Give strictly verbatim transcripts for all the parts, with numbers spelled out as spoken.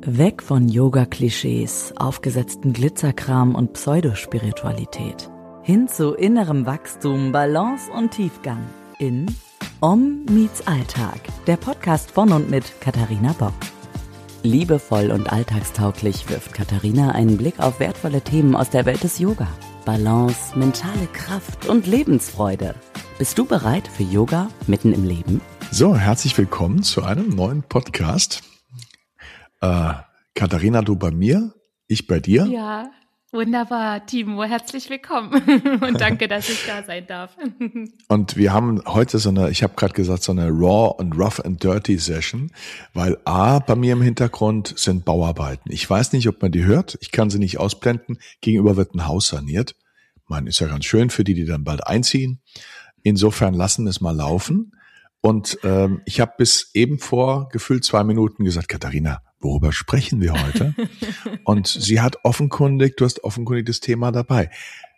Weg von Yoga-Klischees, aufgesetzten Glitzerkram und Pseudospiritualität. Hin zu innerem Wachstum, Balance und Tiefgang. In Om meets Alltag, der Podcast von und mit Katharina Bock. Liebevoll und alltagstauglich wirft Katharina einen Blick auf wertvolle Themen aus der Welt des Yoga. Balance, mentale Kraft und Lebensfreude. Bist du bereit für Yoga mitten im Leben? So, herzlich willkommen zu einem neuen Podcast. Äh, Katharina, du bei mir, ich bei dir. Ja, wunderbar, Timo, herzlich willkommen und danke, dass ich da sein darf. Und wir haben heute so eine, ich habe gerade gesagt, so eine Raw and Rough and Dirty Session, weil A, bei mir im Hintergrund sind Bauarbeiten. Ich weiß nicht, ob man die hört, ich kann sie nicht ausblenden. Gegenüber wird ein Haus saniert. Man ist ja ganz schön für die, die dann bald einziehen. Insofern lassen wir es mal laufen. Und ähm, ich habe bis eben vor gefühlt zwei Minuten gesagt, Katharina, worüber sprechen wir heute? Und sie hat offenkundig, du hast offenkundig das Thema dabei.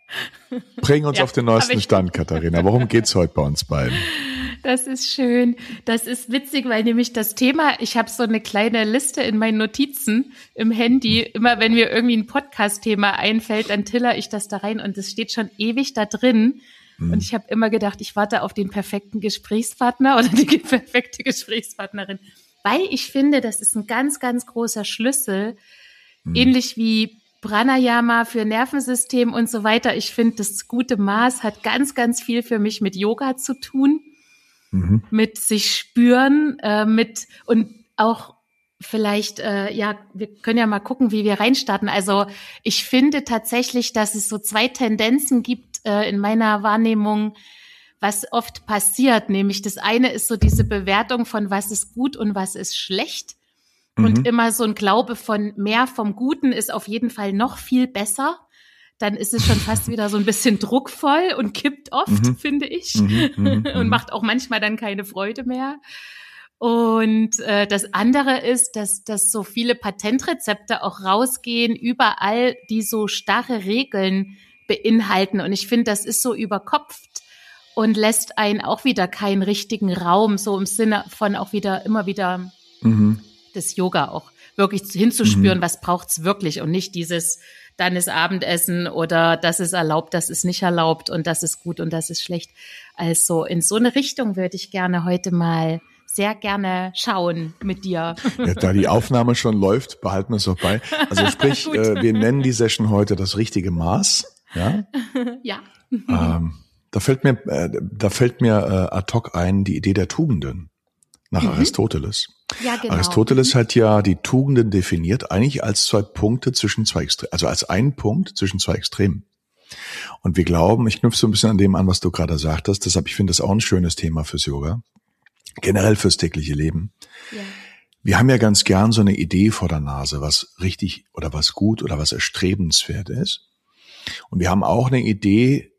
Bring uns ja, auf den neuesten Stand, Katharina. Worum geht's heute bei uns beiden? Das ist schön. Das ist witzig, weil nämlich das Thema, ich habe so eine kleine Liste in meinen Notizen im Handy. Immer wenn mir irgendwie ein Podcast-Thema einfällt, dann tiller ich das da rein und es steht schon ewig da drin. Und ich habe immer gedacht, ich warte auf den perfekten Gesprächspartner oder die perfekte Gesprächspartnerin. Weil ich finde, das ist ein ganz, ganz großer Schlüssel, mhm. ähnlich wie Pranayama für Nervensystem und so weiter. Ich finde, das gute Maß hat ganz, ganz viel für mich mit Yoga zu tun, mhm. mit sich spüren, äh, mit und auch vielleicht, äh, ja, wir können ja mal gucken, wie wir reinstarten. Also ich finde tatsächlich, dass es so zwei Tendenzen gibt äh, in meiner Wahrnehmung, was oft passiert, nämlich das eine ist so diese Bewertung von was ist gut und was ist schlecht mhm. und immer so ein Glaube von mehr vom Guten ist auf jeden Fall noch viel besser. Dann ist es schon fast wieder so ein bisschen druckvoll und kippt oft, mhm. finde ich, mhm. Mhm. und macht auch manchmal dann keine Freude mehr. Und äh, das andere ist, dass, dass so viele Patentrezepte auch rausgehen, überall, die so starre Regeln beinhalten. Und ich finde, das ist so überkopft und lässt einen auch wieder keinen richtigen Raum, so im Sinne von auch wieder immer wieder mhm. das Yoga auch wirklich hinzuspüren, mhm. was braucht's wirklich und nicht dieses, dann ist Abendessen oder das ist erlaubt, das ist nicht erlaubt und das ist gut und das ist schlecht. Also in so eine Richtung würde ich gerne heute mal sehr gerne schauen mit dir. Ja, da die Aufnahme schon läuft, behalten wir es doch bei. Also sprich, äh, wir nennen die Session heute das richtige Maß. Ja. Ja. Ähm, da fällt mir, äh, da fällt mir äh, ad hoc ein die Idee der Tugenden nach mhm. Aristoteles. Ja, genau. Aristoteles hat ja die Tugenden definiert eigentlich als zwei Punkte zwischen zwei Extremen, also als einen Punkt zwischen zwei Extremen. Und wir glauben, ich knüpfe so ein bisschen an dem an, was du gerade sagtest, deshalb ich finde das auch ein schönes Thema fürs Yoga. Generell fürs tägliche Leben. Ja. Wir haben ja ganz gern so eine Idee vor der Nase, was richtig oder was gut oder was erstrebenswert ist. Und wir haben auch eine Idee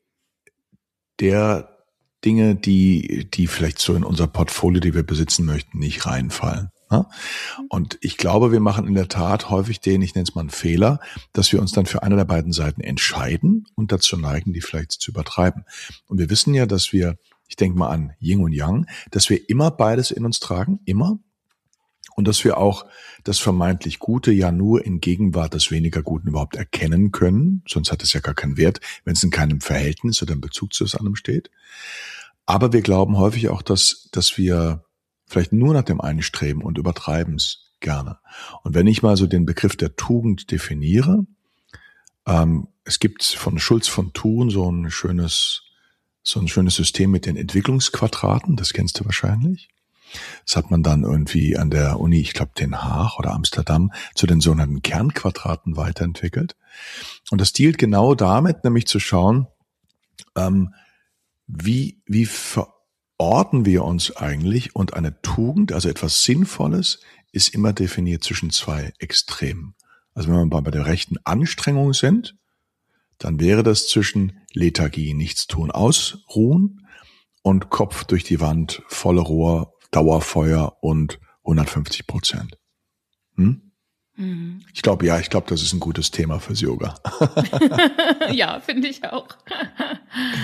der Dinge, die, die vielleicht so in unser Portfolio, die wir besitzen möchten, nicht reinfallen. Und ich glaube, wir machen in der Tat häufig den, ich nenne es mal einen Fehler, dass wir uns dann für eine der beiden Seiten entscheiden und dazu neigen, die vielleicht zu übertreiben. Und wir wissen ja, dass wir, ich denke mal an Yin und Yang, dass wir immer beides in uns tragen, immer. Und dass wir auch das vermeintlich Gute ja nur in Gegenwart des weniger Guten überhaupt erkennen können. Sonst hat es ja gar keinen Wert, wenn es in keinem Verhältnis oder in Bezug zu anderem steht. Aber wir glauben häufig auch, dass, dass wir vielleicht nur nach dem einen streben und übertreiben es gerne. Und wenn ich mal so den Begriff der Tugend definiere, ähm, es gibt von Schulz von Thun so ein schönes So ein schönes System mit den Entwicklungsquadraten, das kennst du wahrscheinlich. Das hat man dann irgendwie an der Uni, ich glaube Den Haag oder Amsterdam, zu den sogenannten Kernquadraten weiterentwickelt. Und das dealt genau damit, nämlich zu schauen, ähm, wie, wie verorten wir uns eigentlich, und eine Tugend, also etwas Sinnvolles, ist immer definiert zwischen zwei Extremen. Also wenn wir bei der rechten Anstrengung sind, dann wäre das zwischen Lethargie, Nichtstun, Ausruhen und Kopf durch die Wand, volle Rohr, Dauerfeuer und hundertfünfzig Prozent. Hm? Mhm. Ich glaube, ja, ich glaube, das ist ein gutes Thema fürs Yoga. Ja, finde ich auch.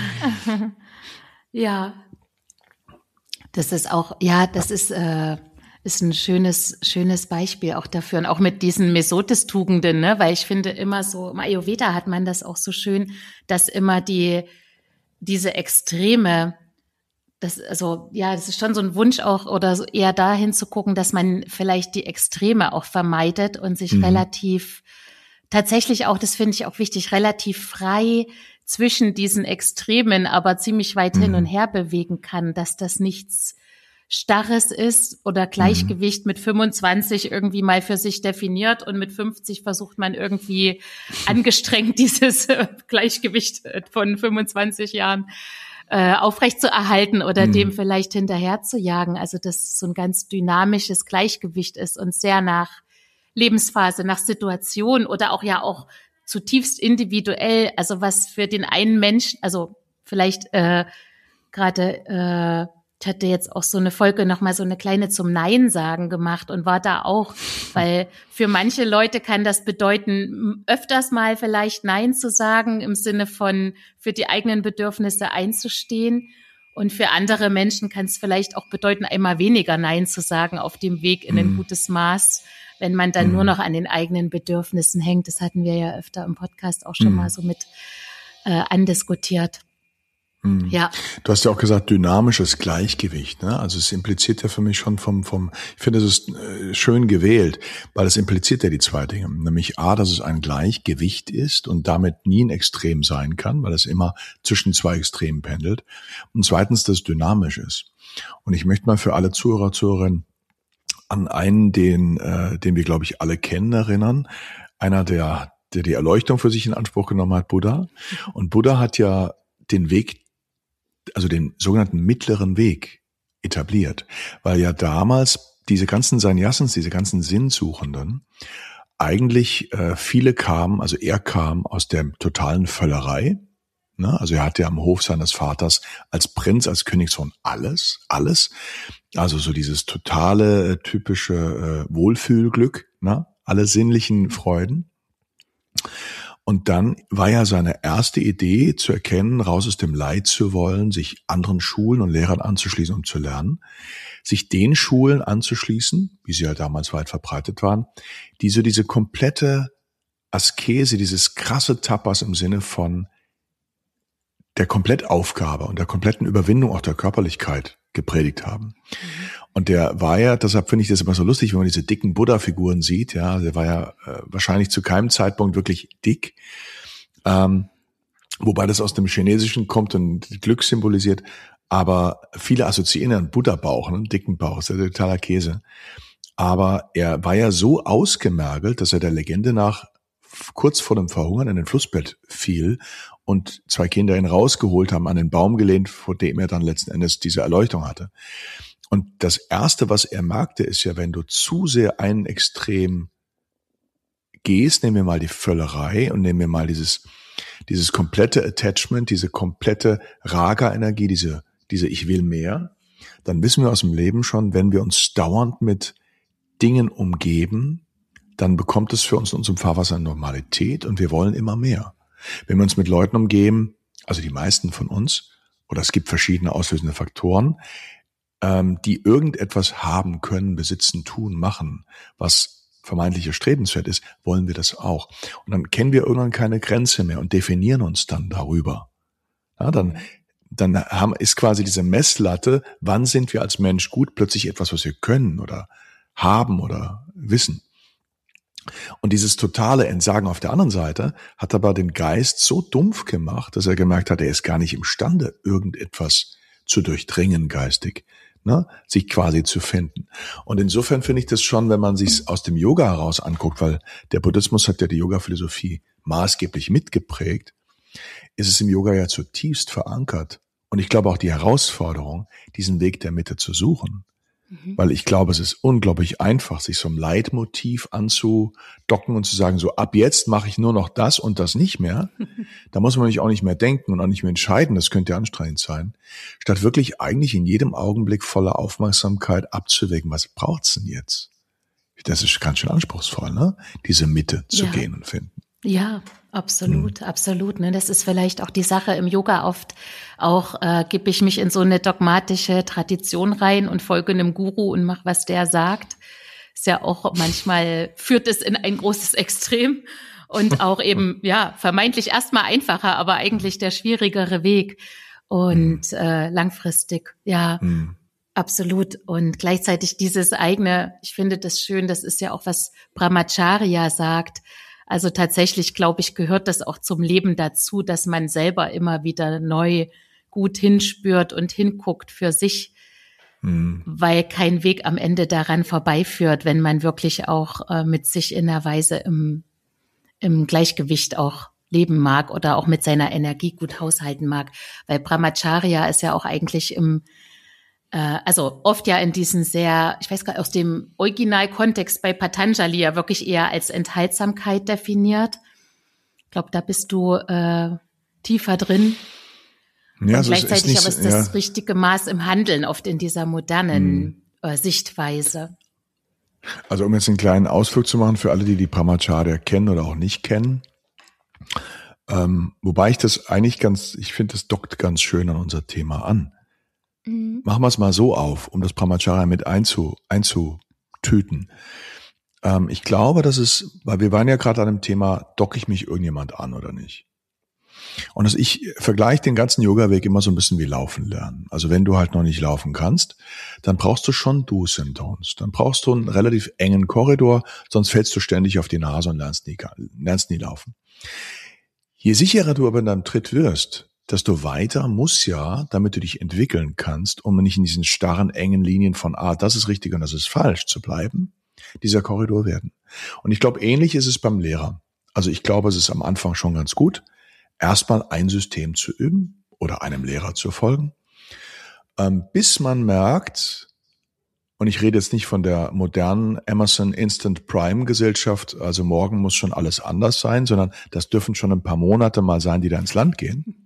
Ja, das ist auch, ja, das ist, äh, ist ein schönes, schönes Beispiel auch dafür und auch mit diesen Mesotis-Tugenden, ne? Weil ich finde immer so, im Ayurveda hat man das auch so schön, dass immer die, diese Extreme, das, also, ja, das ist schon so ein Wunsch auch oder so eher dahin zu gucken, dass man vielleicht die Extreme auch vermeidet und sich mhm. relativ, tatsächlich auch, das finde ich auch wichtig, relativ frei zwischen diesen Extremen, aber ziemlich weit mhm. hin und her bewegen kann, dass das nichts Starres ist oder Gleichgewicht mhm. mit fünfundzwanzig irgendwie mal für sich definiert und mit fünfzig versucht man irgendwie angestrengt dieses Gleichgewicht von fünfundzwanzig Jahren äh, aufrecht zu erhalten oder mhm. dem vielleicht hinterher zu jagen. Also dass so ein ganz dynamisches Gleichgewicht ist und sehr nach Lebensphase, nach Situation oder auch ja auch zutiefst individuell, also was für den einen Menschen, also vielleicht äh, gerade äh, ich hatte jetzt auch so eine Folge nochmal so eine kleine zum Nein sagen gemacht und war da auch, weil für manche Leute kann das bedeuten, öfters mal vielleicht Nein zu sagen, im Sinne von für die eigenen Bedürfnisse einzustehen. Und für andere Menschen kann es vielleicht auch bedeuten, einmal weniger Nein zu sagen auf dem Weg in ein gutes Maß, wenn man dann nur noch an den eigenen Bedürfnissen hängt. Das hatten wir ja öfter im Podcast auch schon mal so mit äh, andiskutiert. Hm. Ja. Du hast ja auch gesagt, dynamisches Gleichgewicht, ne? Also es impliziert ja für mich schon vom, vom, ich finde, es ist äh, schön gewählt, weil es impliziert ja die zwei Dinge. Nämlich A, dass es ein Gleichgewicht ist und damit nie ein Extrem sein kann, weil es immer zwischen zwei Extremen pendelt. Und zweitens, dass es dynamisch ist. Und ich möchte mal für alle Zuhörer, Zuhörerinnen an einen, den, äh, den wir, glaube ich, alle kennen, erinnern. Einer, der, der die Erleuchtung für sich in Anspruch genommen hat, Buddha. Und Buddha hat ja den Weg, also den sogenannten mittleren Weg etabliert, weil ja damals diese ganzen Sannyasins, diese ganzen Sinnsuchenden, eigentlich äh, viele kamen, also er kam aus der totalen Völlerei, ne? Also er hatte am Hof seines Vaters als Prinz, als Königssohn alles, alles, also so dieses totale, äh, typische äh, Wohlfühlglück, ne? Alle sinnlichen Freuden. Und dann war ja seine erste Idee zu erkennen, raus aus dem Leid zu wollen, sich anderen Schulen und Lehrern anzuschließen, um zu lernen, sich den Schulen anzuschließen, wie sie ja damals weit verbreitet waren, die so diese komplette Askese, dieses krasse Tapas im Sinne von der Komplettaufgabe und der kompletten Überwindung auch der Körperlichkeit gepredigt haben. Mhm. Und der war ja, deshalb finde ich das immer so lustig, wenn man diese dicken Buddha-Figuren sieht, ja, der war ja äh, wahrscheinlich zu keinem Zeitpunkt wirklich dick, ähm, wobei das aus dem Chinesischen kommt und Glück symbolisiert, aber viele assoziieren einen Buddha-Bauch, einen dicken Bauch, das ist ja totaler Käse. Aber er war ja so ausgemergelt, dass er der Legende nach kurz vor dem Verhungern in den Flussbett fiel und zwei Kinder ihn rausgeholt haben, an den Baum gelehnt, vor dem er dann letzten Endes diese Erleuchtung hatte. Und das Erste, was er merkte, ist ja, wenn du zu sehr einen Extrem gehst, nehmen wir mal die Völlerei und nehmen wir mal dieses, dieses komplette Attachment, diese komplette Raga-Energie, diese, diese Ich will mehr, dann wissen wir aus dem Leben schon, wenn wir uns dauernd mit Dingen umgeben, dann bekommt es für uns in unserem Fahrwasser eine Normalität und wir wollen immer mehr. Wenn wir uns mit Leuten umgeben, also die meisten von uns, oder es gibt verschiedene auslösende Faktoren, die irgendetwas haben können, besitzen, tun, machen, was vermeintlich erstrebenswert ist, wollen wir das auch. Und dann kennen wir irgendwann keine Grenze mehr und definieren uns dann darüber. Ja, dann, dann haben, ist quasi diese Messlatte, wann sind wir als Mensch gut, plötzlich etwas, was wir können oder haben oder wissen. Und dieses totale Entsagen auf der anderen Seite hat aber den Geist so dumpf gemacht, dass er gemerkt hat, er ist gar nicht imstande, irgendetwas zu durchdringen geistig. Ne, sich quasi zu finden. Und insofern finde ich das schon, wenn man sich aus dem Yoga heraus anguckt, weil der Buddhismus hat ja die Yoga-Philosophie maßgeblich mitgeprägt, ist es im Yoga ja zutiefst verankert. Und ich glaube auch die Herausforderung, diesen Weg der Mitte zu suchen. Mhm. Weil ich glaube, es ist unglaublich einfach, sich so einem Leitmotiv anzudocken und zu sagen, so ab jetzt mache ich nur noch das und das nicht mehr. Da muss man nicht auch nicht mehr denken und auch nicht mehr entscheiden, das könnte ja anstrengend sein. Statt wirklich eigentlich in jedem Augenblick voller Aufmerksamkeit abzuwägen, was braucht's denn jetzt? Das ist ganz schön anspruchsvoll, ne? Diese Mitte zu ja. gehen und finden. Ja, absolut, hm. absolut. Ne? Das ist vielleicht auch die Sache im Yoga oft. Auch äh, gebe ich mich in so eine dogmatische Tradition rein und folge einem Guru und mache, was der sagt. Ist ja auch manchmal, führt es in ein großes Extrem und auch eben, ja, vermeintlich erstmal einfacher, aber eigentlich der schwierigere Weg und hm. äh, langfristig, ja. Hm. Absolut. Und gleichzeitig dieses eigene, ich finde das schön, das ist ja auch, was Brahmacharya sagt. Also tatsächlich, glaube ich, gehört das auch zum Leben dazu, dass man selber immer wieder neu gut hinspürt und hinguckt für sich, hm. weil kein Weg am Ende daran vorbeiführt, wenn man wirklich auch äh, mit sich in einer Weise im, im Gleichgewicht auch leben mag oder auch mit seiner Energie gut haushalten mag. Weil Brahmacharya ist ja auch eigentlich im also oft ja in diesen sehr, ich weiß gar nicht, aus dem Originalkontext bei Patanjali ja wirklich eher als Enthaltsamkeit definiert. Ich glaube, da bist du äh, tiefer drin. Ja, und also gleichzeitig nicht, aber ist das ja. richtige Maß im Handeln oft in dieser modernen hm. äh, Sichtweise. Also um jetzt einen kleinen Ausflug zu machen für alle, die die Brahmacharya kennen oder auch nicht kennen. Ähm, wobei ich das eigentlich ganz, ich finde, das dockt ganz schön an unser Thema an. Machen wir es mal so auf, um das Brahmacharya mit einzu, einzutüten. Ähm, ich glaube, dass es, weil wir waren ja gerade an dem Thema, docke ich mich irgendjemand an oder nicht? Und das, ich vergleiche den ganzen Yoga-Weg immer so ein bisschen wie Laufen lernen. Also wenn du halt noch nicht laufen kannst, dann brauchst du schon Do's and Don'ts. Dann brauchst du einen relativ engen Korridor, sonst fällst du ständig auf die Nase und lernst nie, lernst nie laufen. Je sicherer du aber in deinem Tritt wirst, desto weiter muss ja, damit du dich entwickeln kannst, um nicht in diesen starren, engen Linien von, ah, das ist richtig und das ist falsch zu bleiben, dieser Korridor werden. Und ich glaube, ähnlich ist es beim Lehrer. Also ich glaube, es ist am Anfang schon ganz gut, erstmal ein System zu üben oder einem Lehrer zu folgen, ähm, bis man merkt, und ich rede jetzt nicht von der modernen Emerson Instant Prime Gesellschaft, also morgen muss schon alles anders sein, sondern das dürfen schon ein paar Monate mal sein, die da ins Land gehen.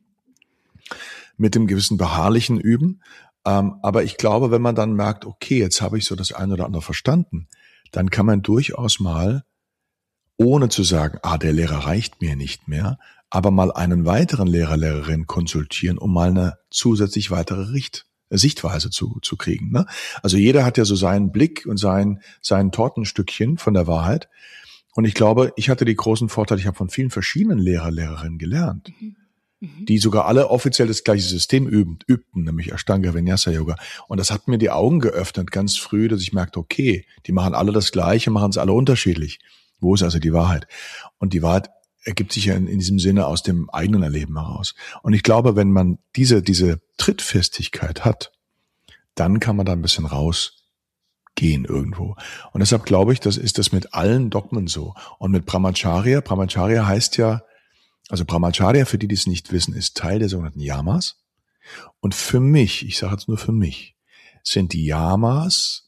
Mit dem gewissen beharrlichen Üben. Ähm, aber ich glaube, wenn man dann merkt, okay, jetzt habe ich so das eine oder andere verstanden, dann kann man durchaus mal, ohne zu sagen, ah, der Lehrer reicht mir nicht mehr, aber mal einen weiteren Lehrer, Lehrerin konsultieren, um mal eine zusätzlich weitere Richt- Sichtweise zu, zu kriegen. Ne? Also jeder hat ja so seinen Blick und sein, sein Tortenstückchen von der Wahrheit. Und ich glaube, ich hatte die großen Vorteile, ich habe von vielen verschiedenen Lehrer, Lehrerinnen gelernt. Mhm. Die sogar alle offiziell das gleiche System üben, übten, nämlich Ashtanga Vinyasa Yoga. Und das hat mir die Augen geöffnet ganz früh, dass ich merkte, okay, die machen alle das Gleiche, machen es alle unterschiedlich. Wo ist also die Wahrheit? Und die Wahrheit ergibt sich ja in, in diesem Sinne aus dem eigenen Erleben heraus. Und ich glaube, wenn man diese, diese Trittfestigkeit hat, dann kann man da ein bisschen rausgehen irgendwo. Und deshalb glaube ich, das ist das mit allen Dogmen so. Und mit Brahmacharya, Brahmacharya heißt ja, also Brahmacharya, für die, die es nicht wissen, ist Teil der sogenannten Yamas. Und für mich, ich sage jetzt nur für mich, sind die Yamas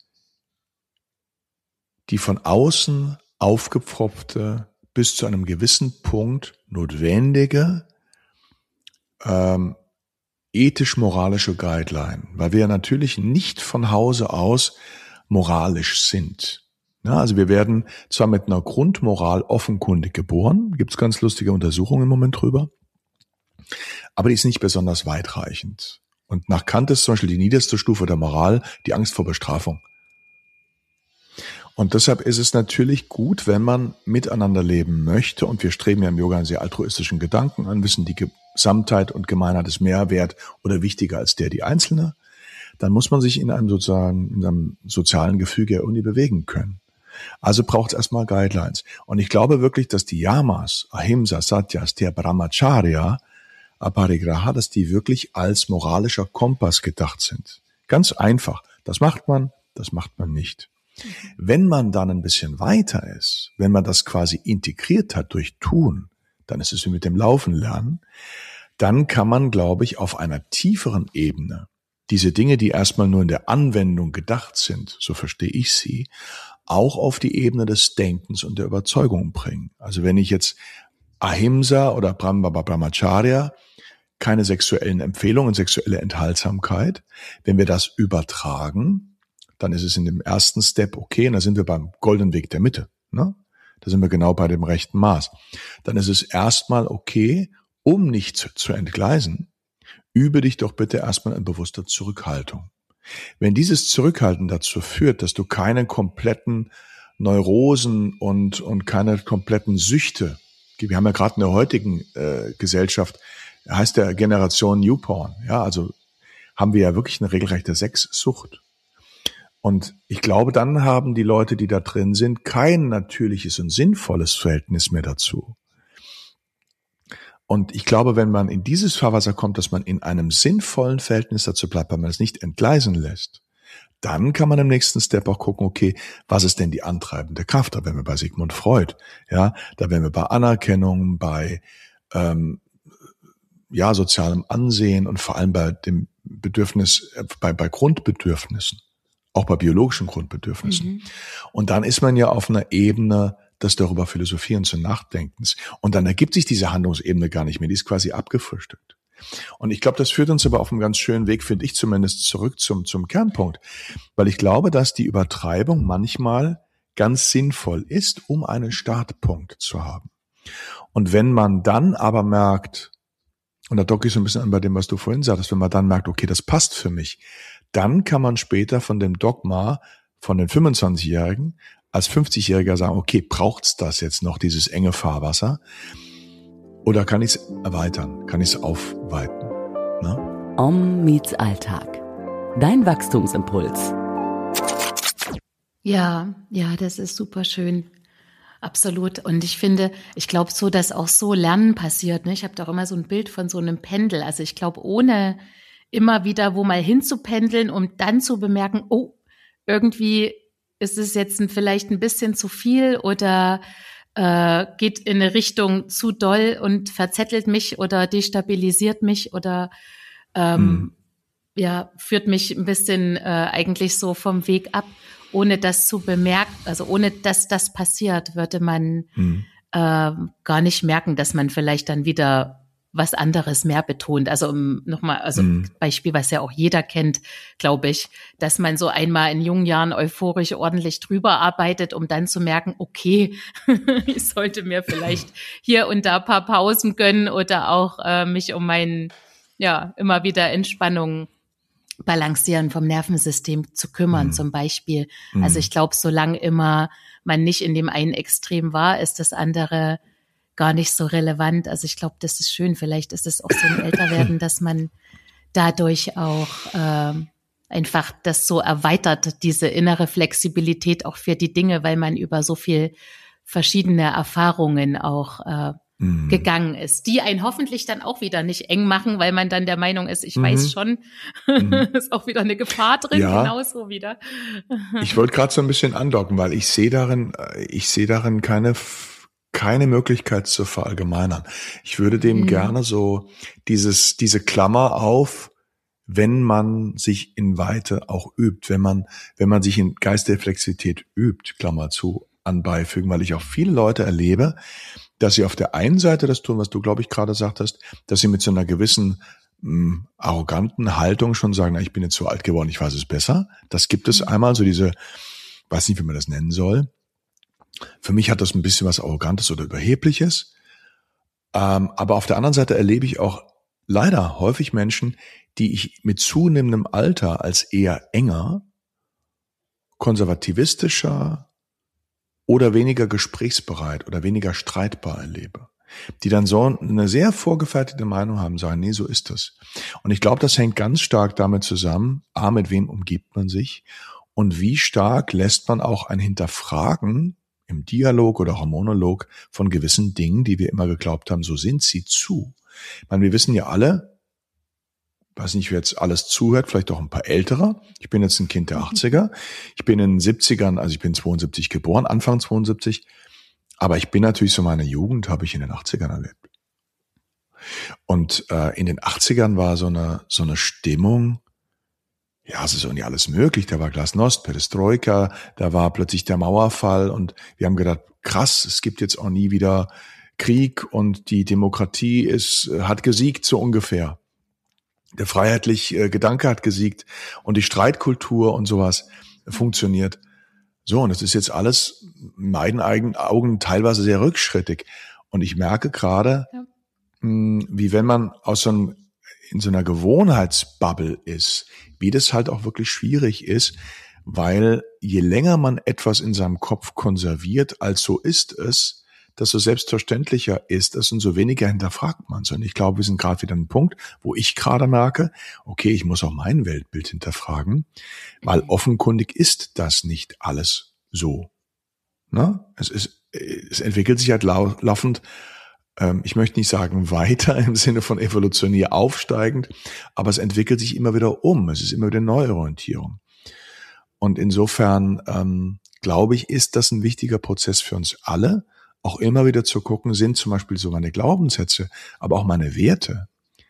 die von außen aufgepfropfte, bis zu einem gewissen Punkt notwendige ähm, ethisch-moralische Guideline, weil wir ja natürlich nicht von Hause aus moralisch sind. Ja, also wir werden zwar mit einer Grundmoral offenkundig geboren, gibt es ganz lustige Untersuchungen im Moment drüber, aber die ist nicht besonders weitreichend. Und nach Kant ist zum Beispiel die niederste Stufe der Moral die Angst vor Bestrafung. Und deshalb ist es natürlich gut, wenn man miteinander leben möchte, und wir streben ja im Yoga einen sehr altruistischen Gedanken an, wissen, die Gesamtheit und Gemeinheit ist mehr wert oder wichtiger als der die Einzelne, dann muss man sich in einem sozusagen, in einem sozialen Gefüge irgendwie bewegen können. Also braucht es erstmal Guidelines. Und ich glaube wirklich, dass die Yamas, Ahimsa, Satya, der Brahmacharya, Aparigraha, dass die wirklich als moralischer Kompass gedacht sind. Ganz einfach. Das macht man, das macht man nicht. Wenn man dann ein bisschen weiter ist, wenn man das quasi integriert hat durch Tun, dann ist es wie mit dem Laufen lernen, dann kann man, glaube ich, auf einer tieferen Ebene diese Dinge, die erstmal nur in der Anwendung gedacht sind, so verstehe ich sie, auch auf die Ebene des Denkens und der Überzeugung bringen. Also wenn ich jetzt Ahimsa oder Brahmacharya, keine sexuellen Empfehlungen, sexuelle Enthaltsamkeit, wenn wir das übertragen, dann ist es in dem ersten Step okay, und da sind wir beim goldenen Weg der Mitte. Ne? Da sind wir genau bei dem rechten Maß. Dann ist es erstmal okay, um nicht zu, zu entgleisen, übe dich doch bitte erstmal in bewusster Zurückhaltung. Wenn dieses Zurückhalten dazu führt, dass du keine kompletten Neurosen und, und keine kompletten Süchte, wir haben ja gerade in der heutigen äh, Gesellschaft, heißt der Generation Newporn, ja, also haben wir ja wirklich eine regelrechte Sexsucht. Und ich glaube, dann haben die Leute, die da drin sind, kein natürliches und sinnvolles Verhältnis mehr dazu. Und ich glaube, wenn man in dieses Fahrwasser kommt, dass man in einem sinnvollen Verhältnis dazu bleibt, weil man es nicht entgleisen lässt, dann kann man im nächsten Step auch gucken, okay, was ist denn die antreibende Kraft? Da wären wir bei Sigmund Freud, ja, da wären wir bei Anerkennung, bei ähm, ja sozialem Ansehen und vor allem bei dem Bedürfnis, äh, bei bei Grundbedürfnissen, auch bei biologischen Grundbedürfnissen. Mhm. Und dann ist man ja auf einer Ebene des darüber Philosophierens und Nachdenkens. Und dann ergibt sich diese Handlungsebene gar nicht mehr. Die ist quasi abgefrühstückt. Und ich glaube, das führt uns aber auf einem ganz schönen Weg, finde ich zumindest, zurück zum, zum Kernpunkt. Weil ich glaube, dass die Übertreibung manchmal ganz sinnvoll ist, um einen Startpunkt zu haben. Und wenn man dann aber merkt, und da docke ich so ein bisschen an bei dem, was du vorhin sagtest, wenn man dann merkt, okay, das passt für mich, dann kann man später von dem Dogma von den fünfundzwanzigjährigen als fünfzigjähriger sagen, okay, braucht's das jetzt noch, dieses enge Fahrwasser? Oder kann ich es erweitern? Kann ich es aufweiten? Ne? Om meets Alltag. Dein Wachstumsimpuls. Ja, ja, das ist super schön. Absolut. Und ich finde, ich glaube so, dass auch so Lernen passiert. Ne? Ich habe doch immer so ein Bild von so einem Pendel. Also ich glaube, ohne immer wieder wo mal hinzupendeln, um dann zu bemerken, oh, irgendwie ist es jetzt vielleicht ein bisschen zu viel oder äh, geht in eine Richtung zu doll und verzettelt mich oder destabilisiert mich oder ähm, hm. ja führt mich ein bisschen äh, eigentlich so vom Weg ab, ohne das zu bemerken, also ohne dass das passiert, würde man hm. äh, gar nicht merken, dass man vielleicht dann wieder was anderes mehr betont. Also um nochmal, also mm. Beispiel, was ja auch jeder kennt, glaube ich, dass man so einmal in jungen Jahren euphorisch ordentlich drüber arbeitet, um dann zu merken, okay, ich sollte mir vielleicht hier und da ein paar Pausen gönnen oder auch äh, mich um mein, ja, immer wieder Entspannung balancieren vom Nervensystem zu kümmern, mm. zum Beispiel. Mm. Also ich glaube, solange immer man nicht in dem einen Extrem war, ist das andere gar nicht so relevant. Also ich glaube, das ist schön. Vielleicht ist es auch so ein Älterwerden, dass man dadurch auch äh, einfach das so erweitert, diese innere Flexibilität auch für die Dinge, weil man über so viel verschiedene Erfahrungen auch äh, mhm. gegangen ist, die einen hoffentlich dann auch wieder nicht eng machen, weil man dann der Meinung ist, ich mhm. weiß schon, mhm. ist auch wieder eine Gefahr drin, ja. genauso wieder. Ich wollte gerade so ein bisschen andocken, weil ich sehe darin, ich sehe darin keine keine Möglichkeit zu verallgemeinern. Ich würde dem mhm. gerne so dieses, diese Klammer auf, wenn man sich in Weite auch übt, wenn man, wenn man sich in Geist der Flexibilität übt, Klammer zu, anbeifügen, weil ich auch viele Leute erlebe, dass sie auf der einen Seite das tun, was du, glaube ich, gerade sagtest, dass sie mit so einer gewissen mh, arroganten Haltung schon sagen, na, ich bin jetzt so alt geworden, ich weiß es besser. Das gibt es einmal, so diese, weiß nicht, wie man das nennen soll. Für mich hat das ein bisschen was Arrogantes oder Überhebliches. Ähm, aber auf der anderen Seite erlebe ich auch leider häufig Menschen, die ich mit zunehmendem Alter als eher enger, konservativistischer oder weniger gesprächsbereit oder weniger streitbar erlebe. Die dann so eine sehr vorgefertigte Meinung haben, sagen, nee, so ist das. Und ich glaube, das hängt ganz stark damit zusammen, a, mit wem umgibt man sich und wie stark lässt man auch ein Hinterfragen im Dialog oder auch im Monolog von gewissen Dingen, die wir immer geglaubt haben, so sind sie, zu. Ich meine, wir wissen ja alle, weiß nicht, wer jetzt alles zuhört, vielleicht auch ein paar Ältere. Ich bin jetzt ein Kind der achtziger. Ich bin in den siebzigern, also ich bin zweiundsiebzig geboren, Anfang zweiundsiebzig. Aber ich bin natürlich so, meine Jugend habe ich in den achtzigern erlebt. Und äh, in den achtzigern war so eine so eine Stimmung, ja, es ist irgendwie alles möglich. Da war Glasnost, Perestroika, da war plötzlich der Mauerfall und wir haben gedacht, krass, es gibt jetzt auch nie wieder Krieg und die Demokratie ist, hat gesiegt so ungefähr. Der freiheitliche Gedanke hat gesiegt und die Streitkultur und sowas funktioniert. So, und das ist jetzt alles in meinen eigenen Augen teilweise sehr rückschrittig. Und ich merke gerade, ja. mh, wie wenn man aus so einem, in so einer Gewohnheitsbubble ist, wie das halt auch wirklich schwierig ist, weil je länger man etwas in seinem Kopf konserviert, als so ist es, desto selbstverständlicher ist es und so weniger hinterfragt man es. Und ich glaube, wir sind gerade wieder an einem Punkt, wo ich gerade merke, okay, ich muss auch mein Weltbild hinterfragen, weil offenkundig ist das nicht alles so. Ne? Es ist, es entwickelt sich halt lau- laufend, ähm, ich möchte nicht sagen weiter im Sinne von evolutionär aufsteigend, aber es entwickelt sich immer wieder um. Es ist immer wieder Neuorientierung. Und insofern, ähm, glaube ich, ist das ein wichtiger Prozess für uns alle, auch immer wieder zu gucken, sind zum Beispiel so meine Glaubenssätze, aber auch meine Werte,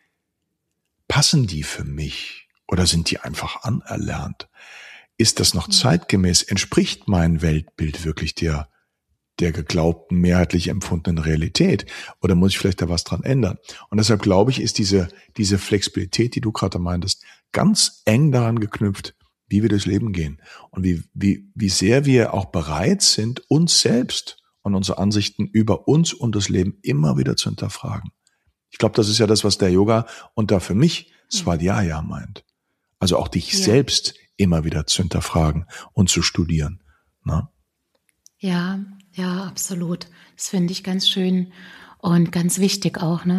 passen die für mich oder sind die einfach anerlernt? Ist das noch zeitgemäß? Entspricht mein Weltbild wirklich der, der geglaubten, mehrheitlich empfundenen Realität? Oder muss ich vielleicht da was dran ändern? Und deshalb glaube ich, ist diese, diese Flexibilität, die du gerade meintest, ganz eng daran geknüpft, wie wir durchs Leben gehen und wie, wie, wie sehr wir auch bereit sind, uns selbst und unsere Ansichten über uns und das Leben immer wieder zu hinterfragen. Ich glaube, das ist ja das, was der Yoga und da für mich Svadhyaya meint. Also auch dich ja. selbst immer wieder zu hinterfragen und zu studieren. Na? Ja, ja, absolut. Das finde ich ganz schön und ganz wichtig auch, ne?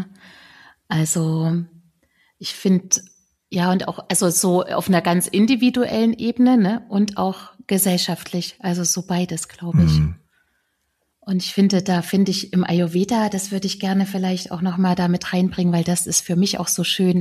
Also ich finde, ja, und auch, also so auf einer ganz individuellen Ebene, ne? Und auch gesellschaftlich, also so beides, glaube ich. Mhm. Und ich finde, da finde ich im Ayurveda, das würde ich gerne vielleicht auch nochmal da mit reinbringen, weil das ist für mich auch so schön.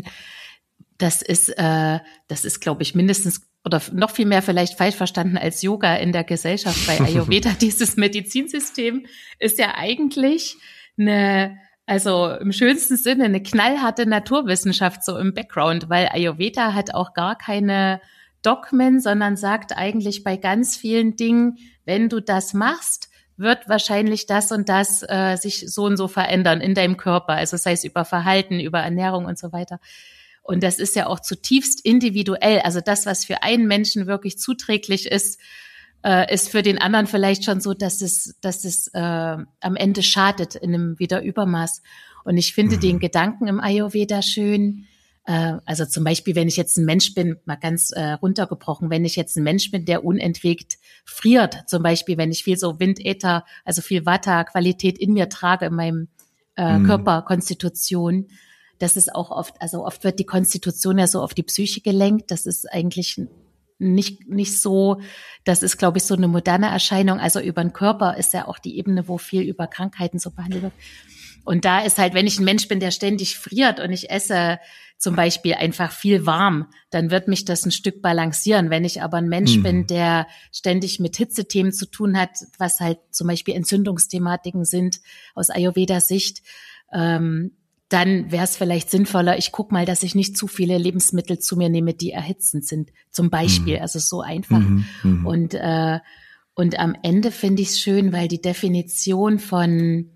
Das ist, äh, das ist, glaube ich, mindestens oder noch viel mehr vielleicht falsch verstanden als Yoga in der Gesellschaft bei Ayurveda. Dieses Medizinsystem ist ja eigentlich eine, also im schönsten Sinne, eine knallharte Naturwissenschaft so im Background, weil Ayurveda hat auch gar keine Dogmen, sondern sagt eigentlich bei ganz vielen Dingen, wenn du das machst, wird wahrscheinlich das und das äh, sich so und so verändern in deinem Körper. Also das heißt über Verhalten, über Ernährung und so weiter. Und das ist ja auch zutiefst individuell. Also das, was für einen Menschen wirklich zuträglich ist, äh, ist für den anderen vielleicht schon so, dass es, dass es äh, am Ende schadet in einem wieder Übermaß. Und ich finde mhm. den Gedanken im Ayurveda schön. Äh, also zum Beispiel, wenn ich jetzt ein Mensch bin, mal ganz äh, runtergebrochen, wenn ich jetzt ein Mensch bin, der unentwegt friert, zum Beispiel, wenn ich viel so Windäther, also viel Vata-Qualität in mir trage, in meinem äh, mhm. Körperkonstitution, das ist auch oft, also oft wird die Konstitution ja so auf die Psyche gelenkt. Das ist eigentlich nicht, nicht so, das ist, glaube ich, so eine moderne Erscheinung. Also über den Körper ist ja auch die Ebene, wo viel über Krankheiten so behandelt wird. Und da ist halt, wenn ich ein Mensch bin, der ständig friert und ich esse zum Beispiel einfach viel warm, dann wird mich das ein Stück balancieren. Wenn ich aber ein Mensch mhm. bin, der ständig mit Hitzethemen zu tun hat, was halt zum Beispiel Entzündungsthematiken sind aus Ayurveda-Sicht, ähm, dann wäre es vielleicht sinnvoller, ich gucke mal, dass ich nicht zu viele Lebensmittel zu mir nehme, die erhitzend sind, zum Beispiel. Mhm. Also so einfach. Mhm. Und, äh, und am Ende finde ich es schön, weil die Definition von,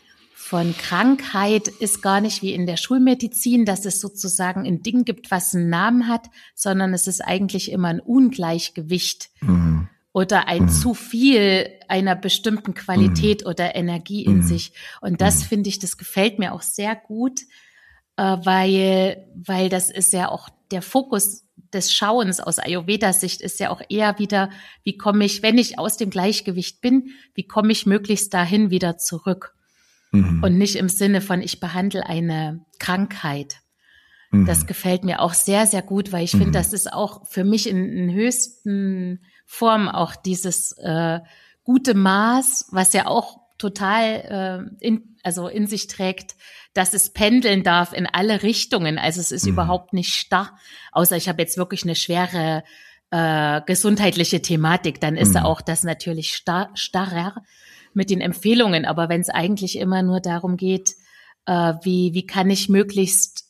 von Krankheit ist gar nicht wie in der Schulmedizin, dass es sozusagen ein Ding gibt, was einen Namen hat, sondern es ist eigentlich immer ein Ungleichgewicht. Mhm. Oder ein mhm. zu viel einer bestimmten Qualität mhm. oder Energie in mhm. sich. Und das mhm. finde ich, das gefällt mir auch sehr gut, äh, weil, weil das ist ja auch der Fokus des Schauens aus Ayurveda-Sicht ist ja auch eher wieder, wie komme ich, wenn ich aus dem Gleichgewicht bin, wie komme ich möglichst dahin wieder zurück? Mhm. Und nicht im Sinne von, ich behandle eine Krankheit. Mhm. Das gefällt mir auch sehr, sehr gut, weil ich mhm. finde, das ist auch für mich in, in höchsten Form auch dieses äh, gute Maß, was ja auch total äh, in, also in sich trägt, dass es pendeln darf in alle Richtungen. Also es ist mhm. überhaupt nicht starr, außer ich habe jetzt wirklich eine schwere äh, gesundheitliche Thematik, dann ist mhm. auch das natürlich star- starrer mit den Empfehlungen. Aber wenn es eigentlich immer nur darum geht, äh, wie wie kann ich möglichst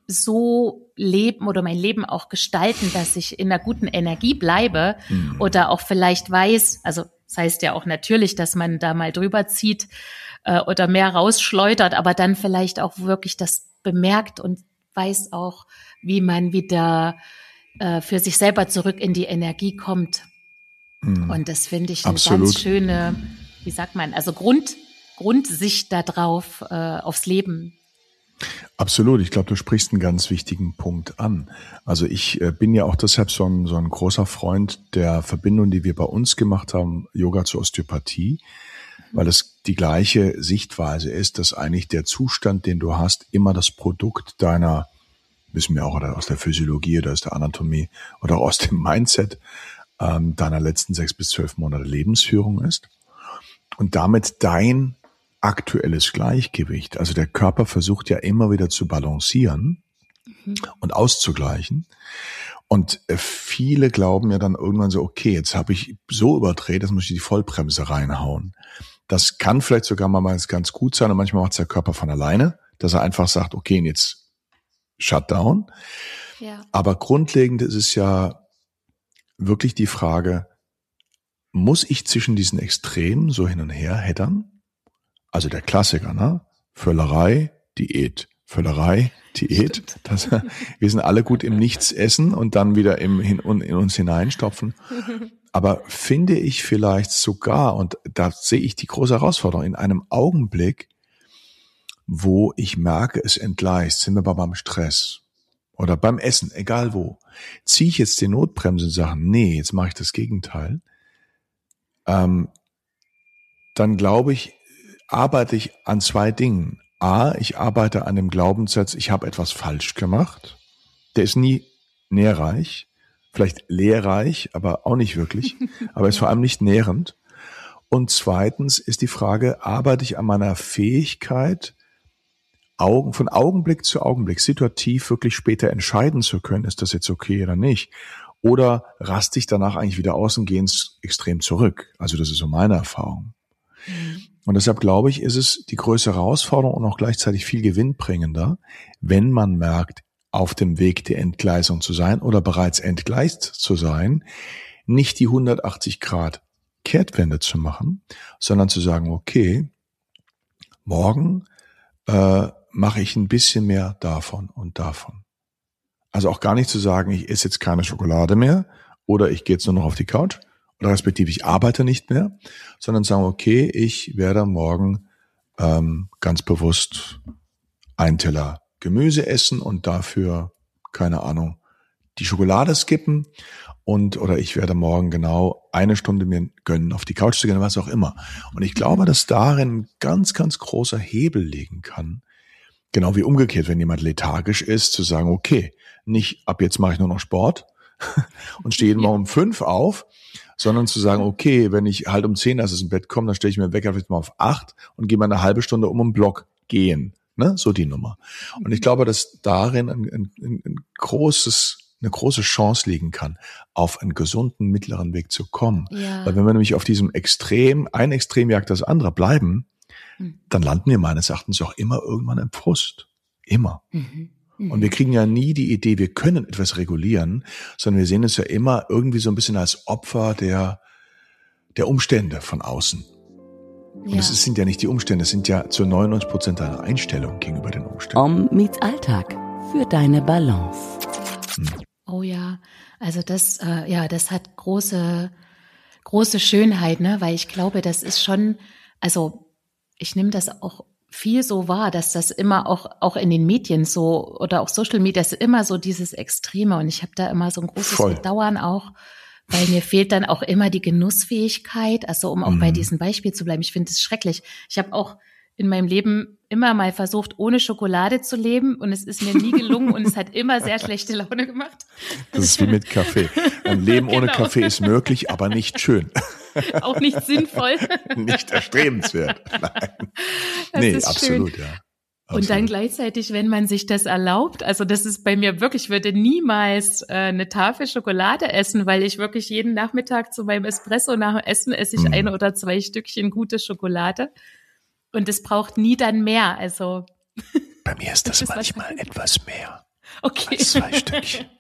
so leben oder mein Leben auch gestalten, dass ich in einer guten Energie bleibe mhm. oder auch vielleicht weiß, also das heißt ja auch natürlich, dass man da mal drüber zieht äh, oder mehr rausschleudert, aber dann vielleicht auch wirklich das bemerkt und weiß auch, wie man wieder äh, für sich selber zurück in die Energie kommt. Mhm. Und das finde ich eine Absolut. ganz schöne, wie sagt man, also Grund, Grundsicht da drauf, äh, aufs Leben. Absolut. Ich glaube, du sprichst einen ganz wichtigen Punkt an. Also ich äh, bin ja auch deshalb so ein, so ein großer Freund der Verbindung, die wir bei uns gemacht haben, Yoga zur Osteopathie, mhm. weil es die gleiche Sichtweise ist, dass eigentlich der Zustand, den du hast, immer das Produkt deiner, wissen wir auch, oder aus der Physiologie oder aus der Anatomie oder auch aus dem Mindset ähm, deiner letzten sechs bis zwölf Monate Lebensführung ist und damit dein aktuelles Gleichgewicht. Also der Körper versucht ja immer wieder zu balancieren mhm. und auszugleichen. Und viele glauben ja dann irgendwann so, okay, jetzt habe ich so überdreht, jetzt muss ich die Vollbremse reinhauen. Das kann vielleicht sogar mal ganz gut sein und manchmal macht es der Körper von alleine, dass er einfach sagt, okay, jetzt Shutdown. Ja. Aber grundlegend ist es ja wirklich die Frage, muss ich zwischen diesen Extremen so hin und her heddern? Also der Klassiker, ne? Völlerei, Diät. Völlerei, Diät. Das, wir sind alle gut im Nichtsessen und dann wieder im, in, in uns hineinstopfen. Aber finde ich vielleicht sogar, und da sehe ich die große Herausforderung, in einem Augenblick, wo ich merke, es entgleist, sind wir aber beim Stress oder beim Essen, egal wo, ziehe ich jetzt die Notbremse und sage, nee, jetzt mache ich das Gegenteil, ähm, dann glaube ich, arbeite ich an zwei Dingen. A, ich arbeite an dem Glaubenssatz, ich habe etwas falsch gemacht. Der ist nie nährreich, vielleicht lehrreich, aber auch nicht wirklich, aber ist vor allem nicht nährend. Und zweitens ist die Frage, arbeite ich an meiner Fähigkeit, Augen, von Augenblick zu Augenblick situativ wirklich später entscheiden zu können, ist das jetzt okay oder nicht? Oder raste ich danach eigentlich wieder aus und gehe ins Extrem zurück? Also das ist so meine Erfahrung. Mhm. Und deshalb glaube ich, ist es die größere Herausforderung und auch gleichzeitig viel gewinnbringender, wenn man merkt, auf dem Weg der Entgleisung zu sein oder bereits entgleist zu sein, nicht die hundertachtzig Grad Kehrtwende zu machen, sondern zu sagen, okay, morgen äh, mache ich ein bisschen mehr davon und davon. Also auch gar nicht zu sagen, ich esse jetzt keine Schokolade mehr oder ich gehe jetzt nur noch auf die Couch, oder respektive ich arbeite nicht mehr, sondern sagen, okay, ich werde morgen ähm, ganz bewusst einen Teller Gemüse essen und dafür, keine Ahnung, die Schokolade skippen und oder ich werde morgen genau eine Stunde mir gönnen, auf die Couch zu gehen, was auch immer. Und ich glaube, dass darin ein ganz, ganz großer Hebel liegen kann, genau wie umgekehrt, wenn jemand lethargisch ist, zu sagen, okay, nicht ab jetzt mache ich nur noch Sport und stehe jeden Morgen um fünf auf, sondern zu sagen, okay, wenn ich halt um zehn erst ins Bett komme, dann stelle ich mir Wecker vielleicht mal auf acht und gehe mal eine halbe Stunde um den Block gehen. Ne? So die Nummer. Und ich glaube, dass darin ein, ein, ein großes, eine große Chance liegen kann, auf einen gesunden mittleren Weg zu kommen. Ja. Weil wenn wir nämlich auf diesem Extrem, ein Extrem jagt das andere bleiben, mhm. dann landen wir meines Erachtens auch immer irgendwann im Frust. Immer. Mhm. Und wir kriegen ja nie die Idee, wir können etwas regulieren, sondern wir sehen es ja immer irgendwie so ein bisschen als Opfer der, der Umstände von außen. Und ja. es sind ja nicht die Umstände, es sind ja zu neunundneunzig Prozent deine Einstellung gegenüber den Umständen. Om meets Alltag für deine Balance. Hm. Oh ja, also das, äh, ja, das hat große, große Schönheit, ne, weil ich glaube, das ist schon, also ich nehme das auch viel so wahr, dass das immer auch auch in den Medien so oder auch Social Media ist immer so dieses Extreme und ich habe da immer so ein großes Voll. Bedauern auch, weil mir fehlt dann auch immer die Genussfähigkeit, also um auch mhm. bei diesem Beispiel zu bleiben. Ich finde es schrecklich. Ich habe auch in meinem Leben immer mal versucht, ohne Schokolade zu leben und es ist mir nie gelungen und es hat immer sehr schlechte Laune gemacht. Das ist wie mit Kaffee. Ein Leben ohne genau. Kaffee ist möglich, aber nicht schön. Auch nicht sinnvoll. Nicht erstrebenswert. Nein. Das nee, absolut, schön. Ja. Absolut. Und dann gleichzeitig, wenn man sich das erlaubt, also das ist bei mir wirklich, ich würde niemals äh, eine Tafel Schokolade essen, weil ich wirklich jeden Nachmittag zu meinem Espresso nach dem Essen esse ich mm. ein oder zwei Stückchen gute Schokolade. Und es braucht nie dann mehr, also. Bei mir ist das, das manchmal ist etwas mehr. Okay. Als zwei Stückchen.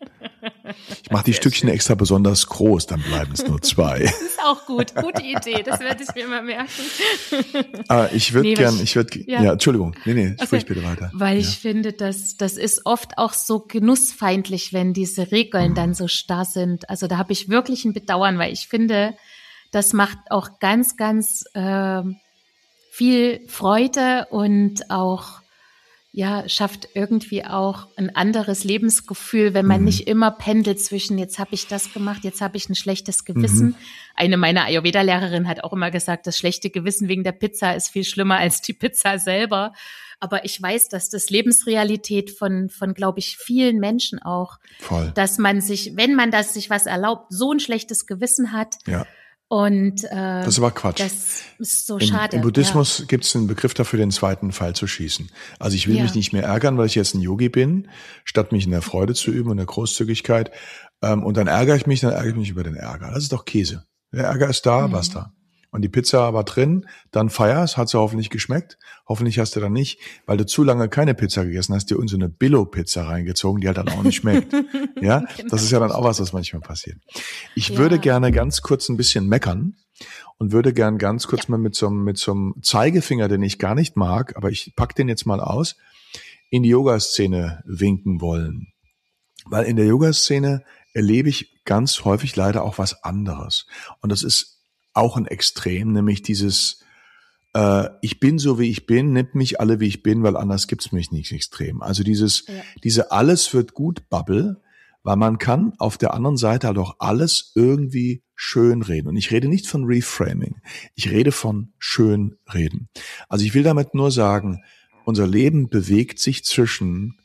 Ich mache die Sehr Stückchen schön. extra besonders groß, dann bleiben es nur zwei. Das ist auch gut, gute Idee, das werde ich mir mal merken. Aber ich würde nee, gern, ich würde, ja. ja, Entschuldigung, nee, nee, sprich okay. bitte weiter. Weil ja. ich finde, dass das ist oft auch so genussfeindlich, wenn diese Regeln mhm. dann so starr sind. Also da habe ich wirklich ein Bedauern, weil ich finde, das macht auch ganz, ganz äh, viel Freude und auch ja, schafft irgendwie auch ein anderes Lebensgefühl, wenn man mhm. nicht immer pendelt zwischen, jetzt habe ich das gemacht, jetzt habe ich ein schlechtes Gewissen. Mhm. Eine meiner Ayurveda-Lehrerinnen hat auch immer gesagt, das schlechte Gewissen wegen der Pizza ist viel schlimmer als die Pizza selber. Aber ich weiß, dass das Lebensrealität von, von, glaube ich, vielen Menschen auch, Voll. dass man sich, wenn man das sich was erlaubt, so ein schlechtes Gewissen hat. Ja. Und äh, das ist aber Quatsch. Das ist so Im, schade. Im Buddhismus ja. gibt es einen Begriff dafür, den zweiten Pfeil zu schießen. Also ich will ja. mich nicht mehr ärgern, weil ich jetzt ein Yogi bin, statt mich in der Freude zu üben und der Großzügigkeit. Ähm, und dann ärgere ich mich, dann ärgere ich mich über den Ärger. Das ist doch Käse. Der Ärger ist da, mhm. basta. Und die Pizza war drin, dann feierst, hat sie hoffentlich geschmeckt. Hoffentlich hast du dann nicht, weil du zu lange keine Pizza gegessen hast, dir uns so eine Billo-Pizza reingezogen, die halt dann auch nicht schmeckt. Ja, genau. Das ist ja dann auch was, was manchmal passiert. Ich ja. würde gerne ganz kurz ein bisschen meckern und würde gern ganz kurz ja. mal mit so, einem, mit so einem Zeigefinger, den ich gar nicht mag, aber ich pack den jetzt mal aus, in die Yoga-Szene winken wollen. Weil in der Yoga-Szene erlebe ich ganz häufig leider auch was anderes. Und das ist auch ein Extrem, nämlich dieses äh, ich bin so, wie ich bin, nimmt mich alle, wie ich bin, weil anders gibt's mich nicht extrem. Also dieses, ja. diese alles wird gut Bubble, weil man kann auf der anderen Seite halt auch alles irgendwie schön reden. Und ich rede nicht von Reframing, ich rede von schön reden. Also ich will damit nur sagen, unser Leben bewegt sich zwischen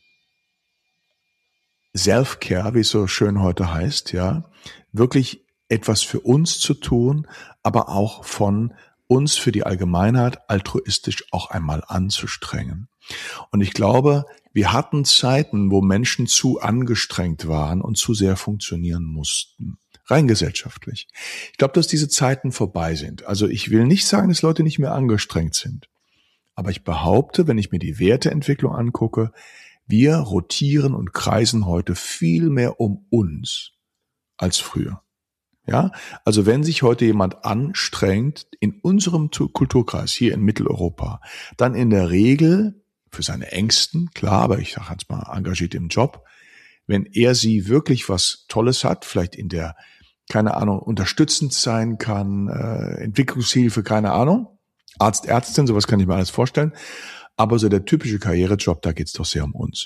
Self-Care, wie es so schön heute heißt, ja, wirklich etwas für uns zu tun, aber auch von uns für die Allgemeinheit altruistisch auch einmal anzustrengen. Und ich glaube, wir hatten Zeiten, wo Menschen zu angestrengt waren und zu sehr funktionieren mussten, rein gesellschaftlich. Ich glaube, dass diese Zeiten vorbei sind. Also ich will nicht sagen, dass Leute nicht mehr angestrengt sind. Aber ich behaupte, wenn ich mir die Werteentwicklung angucke, wir rotieren und kreisen heute viel mehr um uns als früher. Ja, also wenn sich heute jemand anstrengt in unserem Kulturkreis hier in Mitteleuropa, dann in der Regel für seine Ängsten, klar, aber ich sage jetzt mal engagiert im Job, wenn er sie wirklich was Tolles hat, vielleicht in der, keine Ahnung, unterstützend sein kann, äh, Entwicklungshilfe, keine Ahnung, Arzt, Ärztin, sowas kann ich mir alles vorstellen, aber so der typische Karrierejob, da geht's doch sehr um uns.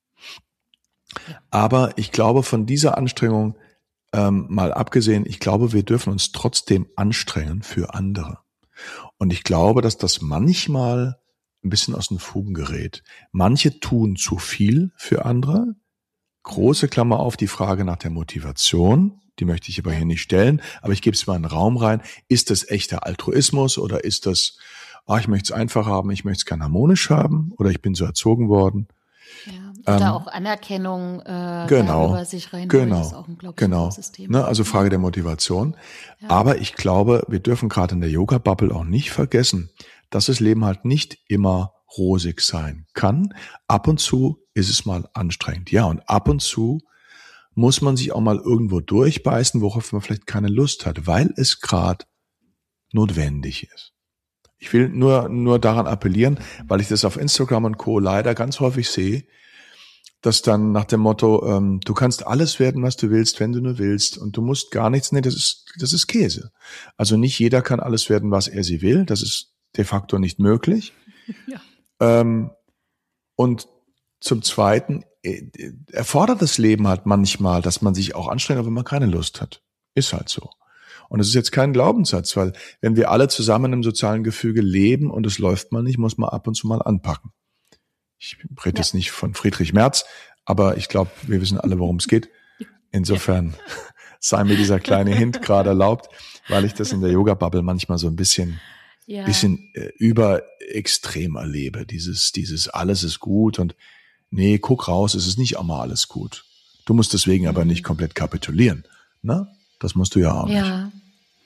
Aber ich glaube, von dieser Anstrengung Ähm, mal abgesehen, ich glaube, wir dürfen uns trotzdem anstrengen für andere. Und ich glaube, dass das manchmal ein bisschen aus den Fugen gerät. Manche tun zu viel für andere. Große Klammer auf die Frage nach der Motivation. Die möchte ich aber hier nicht stellen. Aber ich gebe es mal in den Raum rein. Ist das echter Altruismus oder ist das, ah, ich möchte es einfach haben, ich möchte es gern harmonisch haben oder ich bin so erzogen worden? Ja, oder ähm, auch Anerkennung äh, genau, darüber sich rein. Genau, das ist auch ein, glaub ich, genau. ein großes Thema. Ne, also Frage der Motivation. Ja. Aber ich glaube, wir dürfen gerade in der Yoga-Bubble auch nicht vergessen, dass das Leben halt nicht immer rosig sein kann. Ab und zu ist es mal anstrengend. Ja, und ab und zu muss man sich auch mal irgendwo durchbeißen, worauf man vielleicht keine Lust hat, weil es gerade notwendig ist. Ich will nur, nur daran appellieren, weil ich das auf Instagram und Co. leider ganz häufig sehe, dass dann nach dem Motto, ähm, du kannst alles werden, was du willst, wenn du nur willst und du musst gar nichts, nee, das ist, das ist Käse. Also nicht jeder kann alles werden, was er sie will, das ist de facto nicht möglich. Ja. Ähm, und zum Zweiten äh, erfordert das Leben halt manchmal, dass man sich auch anstrengt, wenn man keine Lust hat. Ist halt so. Und es ist jetzt kein Glaubenssatz, weil wenn wir alle zusammen im sozialen Gefüge leben und es läuft mal nicht, muss man ab und zu mal anpacken. Ich rede ja. jetzt nicht von Friedrich Merz, aber ich glaube, wir wissen alle, worum es geht. Insofern ja. sei mir dieser kleine Hint gerade erlaubt, weil ich das in der Yoga-Bubble manchmal so ein bisschen, ja. bisschen äh, überextrem erlebe. Dieses, dieses alles ist gut und nee, guck raus, es ist nicht immer alles gut. Du musst deswegen mhm. aber nicht komplett kapitulieren. Ne? Das musst du ja auch ja. nicht.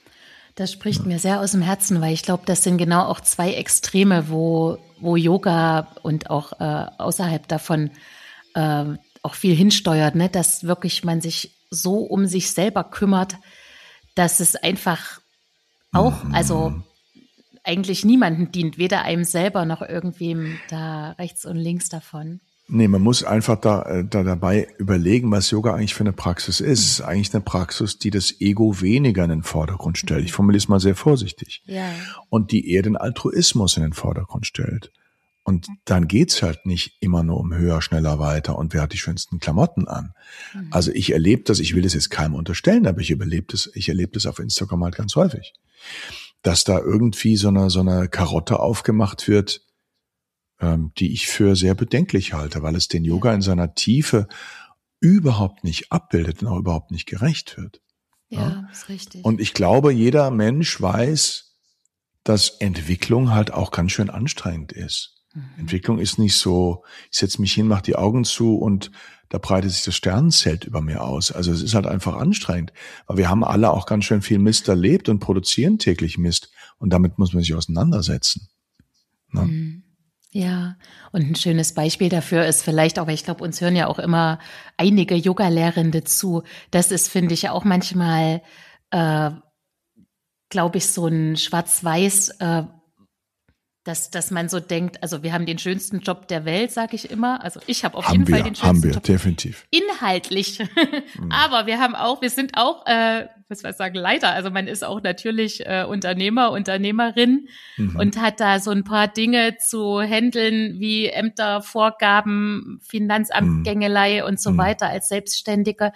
Das spricht ja. mir sehr aus dem Herzen, weil ich glaube, das sind genau auch zwei Extreme, wo, wo Yoga und auch äh, außerhalb davon äh, auch viel hinsteuert, ne, dass wirklich man sich so um sich selber kümmert, dass es einfach auch, mhm. also eigentlich niemandem dient, weder einem selber noch irgendwem da rechts und links davon. Nee, man muss einfach da, da dabei überlegen, was Yoga eigentlich für eine Praxis ist. Es ist eigentlich eine Praxis, die das Ego weniger in den Vordergrund stellt. Ich formuliere es mal sehr vorsichtig. Ja. Und die eher den Altruismus in den Vordergrund stellt. Und dann geht's halt nicht immer nur um höher, schneller, weiter und wer hat die schönsten Klamotten an. Mhm. Also ich erlebe das, ich will das jetzt keinem unterstellen, aber ich erlebe das, ich erlebe das auf Instagram halt ganz häufig. Dass da irgendwie so eine, so eine Karotte aufgemacht wird, ähm, die ich für sehr bedenklich halte, weil es den Yoga in seiner Tiefe überhaupt nicht abbildet und auch überhaupt nicht gerecht wird. Ja, ja? Ist richtig. Und ich glaube, jeder Mensch weiß, dass Entwicklung halt auch ganz schön anstrengend ist. Mhm. Entwicklung ist nicht so, ich setze mich hin, mache die Augen zu und da breitet sich das Sternenzelt über mir aus. Also es ist halt einfach anstrengend. Aber wir haben alle auch ganz schön viel Mist erlebt und produzieren täglich Mist. Und damit muss man sich auseinandersetzen. Ne? Ja, und ein schönes Beispiel dafür ist vielleicht auch, weil ich glaube, uns hören ja auch immer einige Yoga-Lehrende zu. Das ist, finde ich, auch manchmal, äh, glaube ich, so ein Schwarz-Weiß, äh, Dass, dass man so denkt, also wir haben den schönsten Job der Welt, sage ich immer. Also ich habe auf haben jeden wir, Fall den schönsten haben wir, Job. Definitiv. Inhaltlich. Mhm. Aber wir haben auch, wir sind auch, äh, was soll ich sagen, Leiter. Also man ist auch natürlich äh, Unternehmer, Unternehmerin mhm. und hat da so ein paar Dinge zu handeln wie Ämter, Vorgaben, Finanzamtgängelei mhm. und so mhm. weiter als Selbstständiger.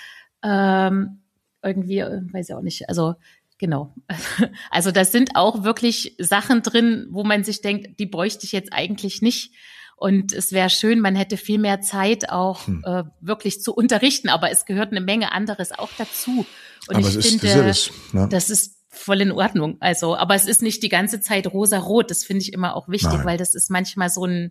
Ähm, irgendwie, weiß ich auch nicht, also genau. Also das sind auch wirklich Sachen drin, wo man sich denkt, die bräuchte ich jetzt eigentlich nicht. Und es wäre schön, man hätte viel mehr Zeit auch hm. äh, wirklich zu unterrichten. Aber es gehört eine Menge anderes auch dazu. Und aber ich es finde, ist, das, ne? das ist voll in Ordnung. Also, aber es ist nicht die ganze Zeit rosa-rot. Das finde ich immer auch wichtig, Nein. weil das ist manchmal so ein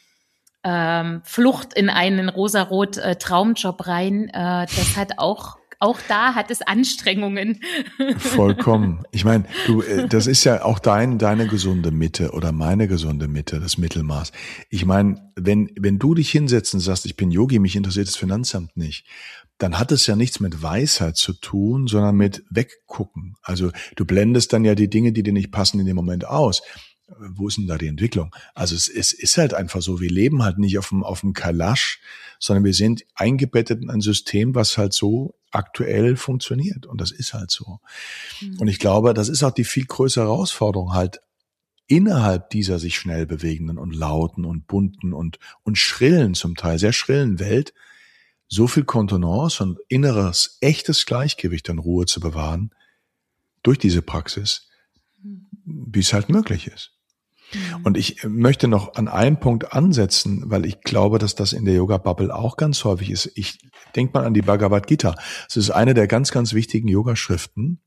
ähm, Flucht in einen rosa-rot äh, Traumjob rein. Äh, das hat auch Auch da hat es Anstrengungen. Vollkommen. Ich meine, du, das ist ja auch dein, deine gesunde Mitte oder meine gesunde Mitte, das Mittelmaß. Ich meine, wenn, wenn du dich hinsetzt und sagst, ich bin Yogi, mich interessiert das Finanzamt nicht, dann hat es ja nichts mit Weisheit zu tun, sondern mit Weggucken. Also du blendest dann ja die Dinge, die dir nicht passen, in dem Moment aus. Wo ist denn da die Entwicklung? Also es, es ist halt einfach so, wir leben halt nicht auf dem, auf dem Kalasch, sondern wir sind eingebettet in ein System, was halt so aktuell funktioniert. Und das ist halt so. Mhm. Und ich glaube, das ist auch die viel größere Herausforderung, halt innerhalb dieser sich schnell bewegenden und lauten und bunten und, und schrillen, zum Teil sehr schrillen Welt, so viel Kontenance und inneres, echtes Gleichgewicht an Ruhe zu bewahren, durch diese Praxis, wie es halt möglich ist. Mhm. Und ich möchte noch an einem Punkt ansetzen, weil ich glaube, dass das in der Yoga-Bubble auch ganz häufig ist. Ich denke mal an die Bhagavad Gita. Es ist eine der ganz, ganz wichtigen Yogaschriften.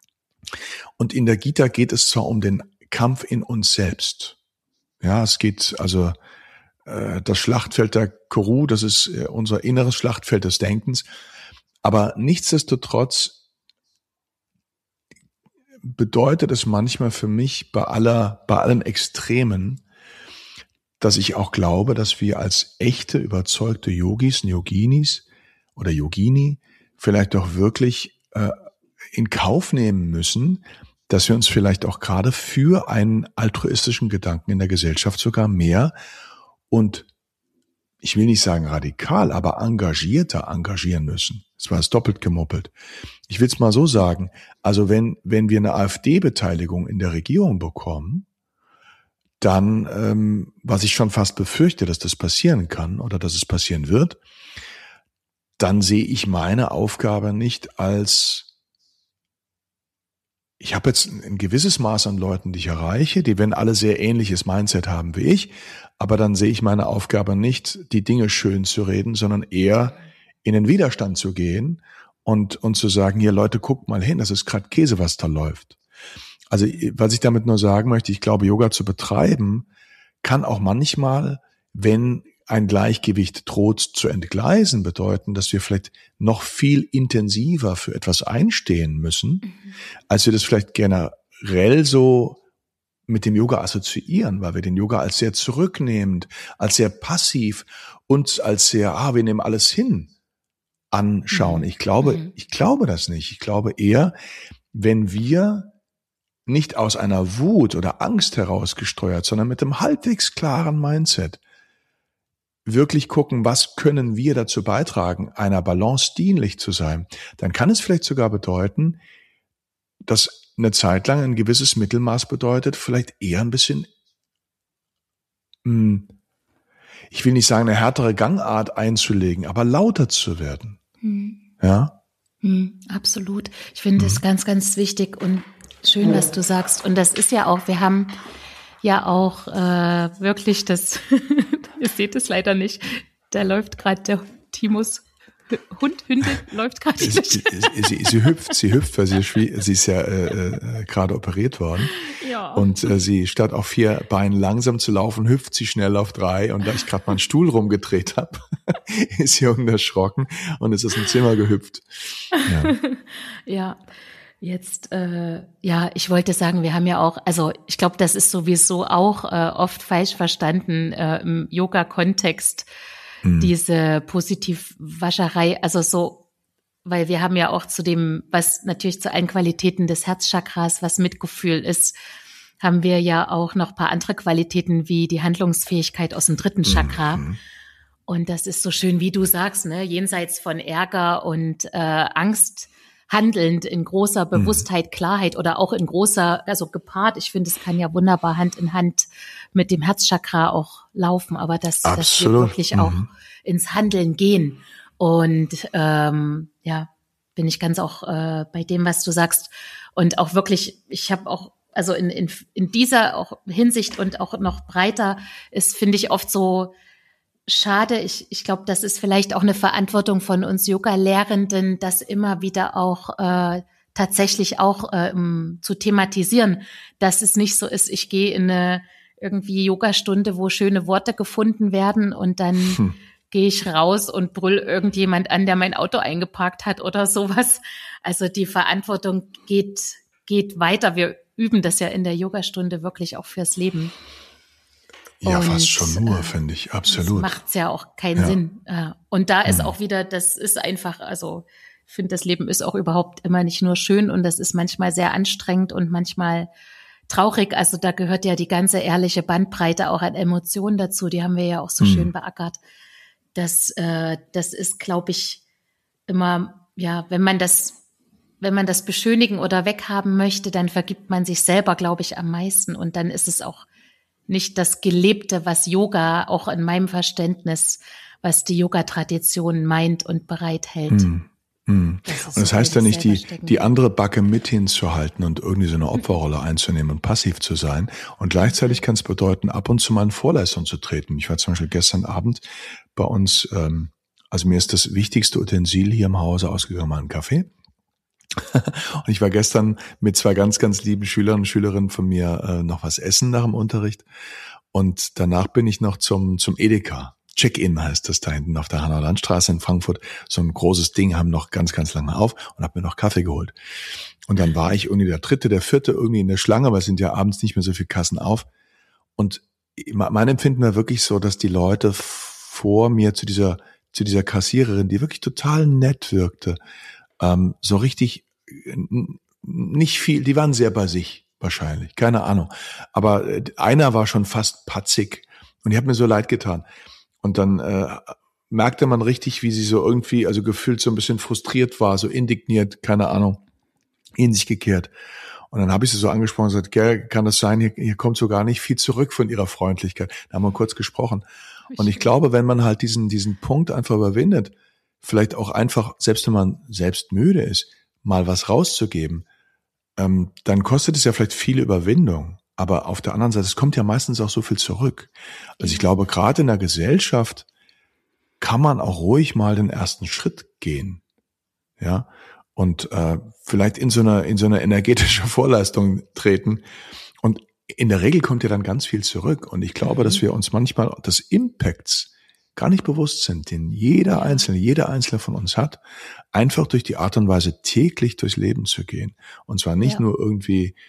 Und in der Gita geht es zwar um den Kampf in uns selbst. Ja, es geht also äh, das Schlachtfeld der Kuru, das ist äh, unser inneres Schlachtfeld des Denkens. Aber nichtsdestotrotz bedeutet es manchmal für mich bei aller, bei allen Extremen, dass ich auch glaube, dass wir als echte, überzeugte Yogis, Yoginis oder Yogini vielleicht doch wirklich äh, in Kauf nehmen müssen, dass wir uns vielleicht auch gerade für einen altruistischen Gedanken in der Gesellschaft sogar mehr und ich will nicht sagen radikal, aber engagierter engagieren müssen. Das war es doppelt gemoppelt. Ich will es mal so sagen, also wenn wenn wir eine AfD-Beteiligung in der Regierung bekommen, dann, ähm, was ich schon fast befürchte, dass das passieren kann oder dass es passieren wird, dann sehe ich meine Aufgabe nicht als, ich habe jetzt ein gewisses Maß an Leuten, die ich erreiche, die werden alle sehr ähnliches Mindset haben wie ich, aber dann sehe ich meine Aufgabe nicht, die Dinge schön zu reden, sondern eher in den Widerstand zu gehen und und zu sagen, hier Leute, guckt mal hin, das ist gerade Käse, was da läuft. Also was ich damit nur sagen möchte, ich glaube, Yoga zu betreiben kann auch manchmal, wenn ein Gleichgewicht droht zu entgleisen, bedeuten, dass wir vielleicht noch viel intensiver für etwas einstehen müssen, mhm. als wir das vielleicht generell so mit dem Yoga assoziieren, weil wir den Yoga als sehr zurücknehmend, als sehr passiv und als sehr, ah, wir nehmen alles hin, anschauen. Ich glaube, mhm. ich glaube das nicht. Ich glaube eher, wenn wir nicht aus einer Wut oder Angst heraus gesteuert, sondern mit einem halbwegs klaren Mindset wirklich gucken, was können wir dazu beitragen, einer Balance dienlich zu sein, dann kann es vielleicht sogar bedeuten, dass eine Zeit lang ein gewisses Mittelmaß bedeutet, vielleicht eher ein bisschen, ich will nicht sagen, eine härtere Gangart einzulegen, aber lauter zu werden. Hm. Ja? Hm, absolut. Ich finde es hm. ganz, ganz wichtig und schön, was du sagst. Und das ist ja auch, wir haben ja auch äh, wirklich das, ihr seht es leider nicht, da läuft gerade der Timus Hund, Hündin läuft gerade sie, sie, sie, sie hüpft, sie hüpft, weil sie, sie ist ja äh, äh, gerade operiert worden. Ja. Und äh, sie statt auf vier Beinen langsam zu laufen, hüpft sie schnell auf drei. Und da ich gerade meinen Stuhl rumgedreht habe, ist sie irgendwie erschrocken und ist aus dem Zimmer gehüpft. Ja, ja. Jetzt, äh, ja, ich wollte sagen, wir haben ja auch, also ich glaube, das ist sowieso auch äh, oft falsch verstanden äh, im Yoga-Kontext, diese Positivwascherei, also so, weil wir haben ja auch zu dem, was natürlich zu allen Qualitäten des Herzchakras, was Mitgefühl ist, haben wir ja auch noch ein paar andere Qualitäten wie die Handlungsfähigkeit aus dem dritten Chakra. Mhm. Und das ist so schön, wie du sagst, ne, jenseits von Ärger und äh, Angst handelnd in großer Bewusstheit, Klarheit oder auch in großer, also gepaart, ich finde, es kann ja wunderbar Hand in Hand mit dem Herzchakra auch laufen, aber dass, dass wir wirklich mhm. auch ins Handeln gehen. Und ähm, ja, bin ich ganz auch äh, bei dem, was du sagst. Und auch wirklich, ich habe auch, also in, in, in dieser auch Hinsicht und auch noch breiter ist, finde ich oft so schade. Ich, ich glaube, das ist vielleicht auch eine Verantwortung von uns Yoga-Lehrenden, das immer wieder auch äh, tatsächlich auch äh, um, zu thematisieren, dass es nicht so ist, ich gehe in eine irgendwie Yogastunde, wo schöne Worte gefunden werden und dann hm. gehe ich raus und brüll irgendjemand an, der mein Auto eingeparkt hat oder sowas. Also die Verantwortung geht, geht weiter. Wir üben das ja in der Yogastunde wirklich auch fürs Leben. Ja, und, fast schon nur, äh, finde ich, absolut. Das macht's ja auch keinen ja. Sinn. Und da ist mhm. auch wieder, das ist einfach, also ich finde, das Leben ist auch überhaupt immer nicht nur schön und das ist manchmal sehr anstrengend und manchmal traurig. Also da gehört ja die ganze ehrliche Bandbreite auch an Emotionen dazu. Die haben wir ja auch so mhm. schön beackert. Das, äh, das ist, glaube ich, immer, ja, wenn man das, wenn man das beschönigen oder weghaben möchte, dann vergibt man sich selber, glaube ich, am meisten. Und dann ist es auch nicht das Gelebte, was Yoga auch in meinem Verständnis, was die Yoga-Tradition meint und bereithält. Hm, hm. Das und das so heißt ja nicht, die, die andere Backe mit hinzuhalten und irgendwie so eine Opferrolle einzunehmen und passiv zu sein. Und gleichzeitig kann es bedeuten, ab und zu mal in Vorleistung zu treten. Ich war zum Beispiel gestern Abend bei uns, ähm, also mir ist das wichtigste Utensil hier im Hause ausgegangen, mal ein Kaffee. Und ich war gestern mit zwei ganz, ganz lieben Schülern und Schülerinnen von mir äh, noch was essen nach dem Unterricht. Und danach bin ich noch zum zum Edeka. Check-in heißt das da hinten auf der Hanauer Landstraße in Frankfurt. So ein großes Ding, haben noch ganz, ganz lange auf und habe mir noch Kaffee geholt. Und dann war ich irgendwie der dritte, der vierte irgendwie in der Schlange, weil es sind ja abends nicht mehr so viele Kassen auf. Und mein Empfinden war wirklich so, dass die Leute vor mir zu dieser zu dieser Kassiererin, die wirklich total nett wirkte, ähm, so richtig nicht viel, die waren sehr bei sich wahrscheinlich, keine Ahnung. Aber einer war schon fast patzig und die hat mir so leid getan. Und dann äh, merkte man richtig, wie sie so irgendwie, also gefühlt so ein bisschen frustriert war, so indigniert, keine Ahnung, in sich gekehrt. Und dann habe ich sie so angesprochen und gesagt, gell, kann das sein, hier, hier kommt so gar nicht viel zurück von ihrer Freundlichkeit. Da haben wir kurz gesprochen. Und ich glaube, wenn man halt diesen diesen Punkt einfach überwindet, vielleicht auch einfach, selbst wenn man selbst müde ist, mal was rauszugeben, ähm, dann kostet es ja vielleicht viel Überwindung. Aber auf der anderen Seite, es kommt ja meistens auch so viel zurück. Also ich glaube, gerade in der Gesellschaft kann man auch ruhig mal den ersten Schritt gehen. Ja, und äh, vielleicht in so einer in so einer energetische Vorleistung treten. Und in der Regel kommt ja dann ganz viel zurück. Und ich glaube, mhm. dass wir uns manchmal des Impacts gar nicht bewusst sind, den jeder Einzelne, jeder Einzelne von uns hat, einfach durch die Art und Weise täglich durchs Leben zu gehen. Und zwar nicht ja. nur irgendwie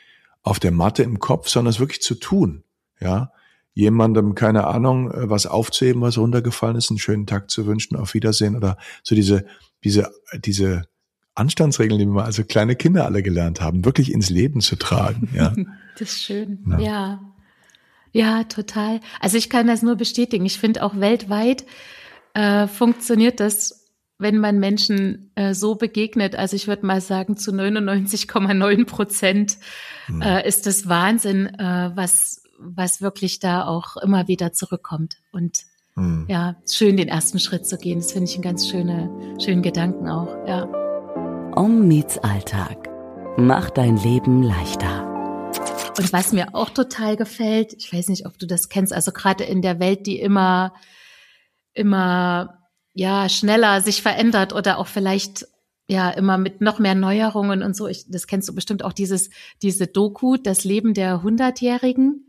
auf der Matte im Kopf, sondern es wirklich zu tun, ja. Jemandem, keine Ahnung, was aufzuheben, was runtergefallen ist, einen schönen Tag zu wünschen, auf Wiedersehen oder so diese, diese, diese Anstandsregeln, die wir mal als kleine Kinder alle gelernt haben, wirklich ins Leben zu tragen, ja. Das ist schön, ja. ja. Ja, total. Also ich kann das nur bestätigen. Ich finde auch weltweit äh, funktioniert das, wenn man Menschen äh, so begegnet. Also ich würde mal sagen, zu neunundneunzig Komma neun Prozent hm. äh, ist das Wahnsinn, äh, was was wirklich da auch immer wieder zurückkommt. Und hm. ja, schön den ersten Schritt zu gehen. Das finde ich einen ganz schöne, schönen Gedanken auch, ja. Om meets Alltag. Mach dein Leben leichter. Und was mir auch total gefällt, ich weiß nicht, ob du das kennst, also gerade in der Welt, die immer, immer, ja, schneller sich verändert oder auch vielleicht, ja, immer mit noch mehr Neuerungen und so. Ich, das kennst du bestimmt auch, dieses, diese Doku, das Leben der Hundertjährigen.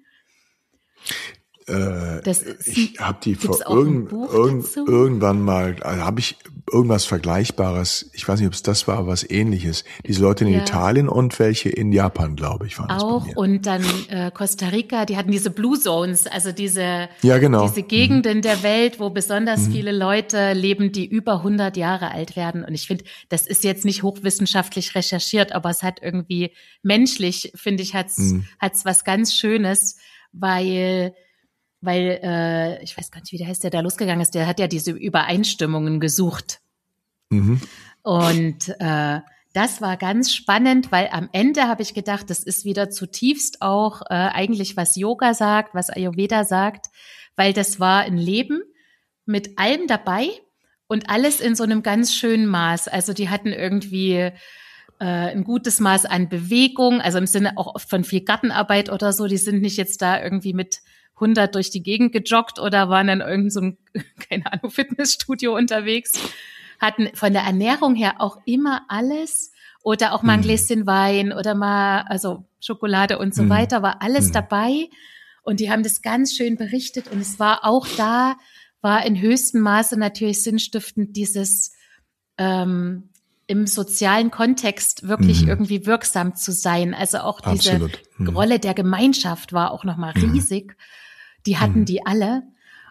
Äh, das ist, ich habe die vor irgend, irgend, irgendwann mal, also habe ich irgendwas Vergleichbares, ich weiß nicht, ob es das war, aber was Ähnliches. Diese Leute in ja. Italien und welche in Japan, glaube ich, waren auch. Das und dann äh, Costa Rica, die hatten diese Blue Zones, also diese, ja, genau. diese Gegenden mhm. der Welt, wo besonders mhm. viele Leute leben, die über hundert Jahre alt werden. Und ich finde, das ist jetzt nicht hochwissenschaftlich recherchiert, aber es hat irgendwie menschlich, finde ich, hat's mhm. hat's was ganz Schönes, weil Weil, äh, ich weiß gar nicht, wie der heißt, der da losgegangen ist, der hat ja diese Übereinstimmungen gesucht. Mhm. Und äh, das war ganz spannend, weil am Ende habe ich gedacht, das ist wieder zutiefst auch äh, eigentlich, was Yoga sagt, was Ayurveda sagt, weil das war ein Leben mit allem dabei und alles in so einem ganz schönen Maß. Also die hatten irgendwie äh, ein gutes Maß an Bewegung, also im Sinne auch oft von viel Gartenarbeit oder so. Die sind nicht jetzt da irgendwie mit hundert durch die Gegend gejoggt oder waren dann irgend so ein, keine Ahnung, Fitnessstudio unterwegs, hatten von der Ernährung her auch immer alles oder auch mal ein Gläschen Wein oder mal, also Schokolade und so weiter, war alles dabei und die haben das ganz schön berichtet und es war auch da, war in höchstem Maße natürlich sinnstiftend dieses ähm, im sozialen Kontext wirklich mhm. irgendwie wirksam zu sein, also auch diese Absolut. Mhm. Rolle der Gemeinschaft war auch nochmal riesig. Mhm. Die hatten mhm. die alle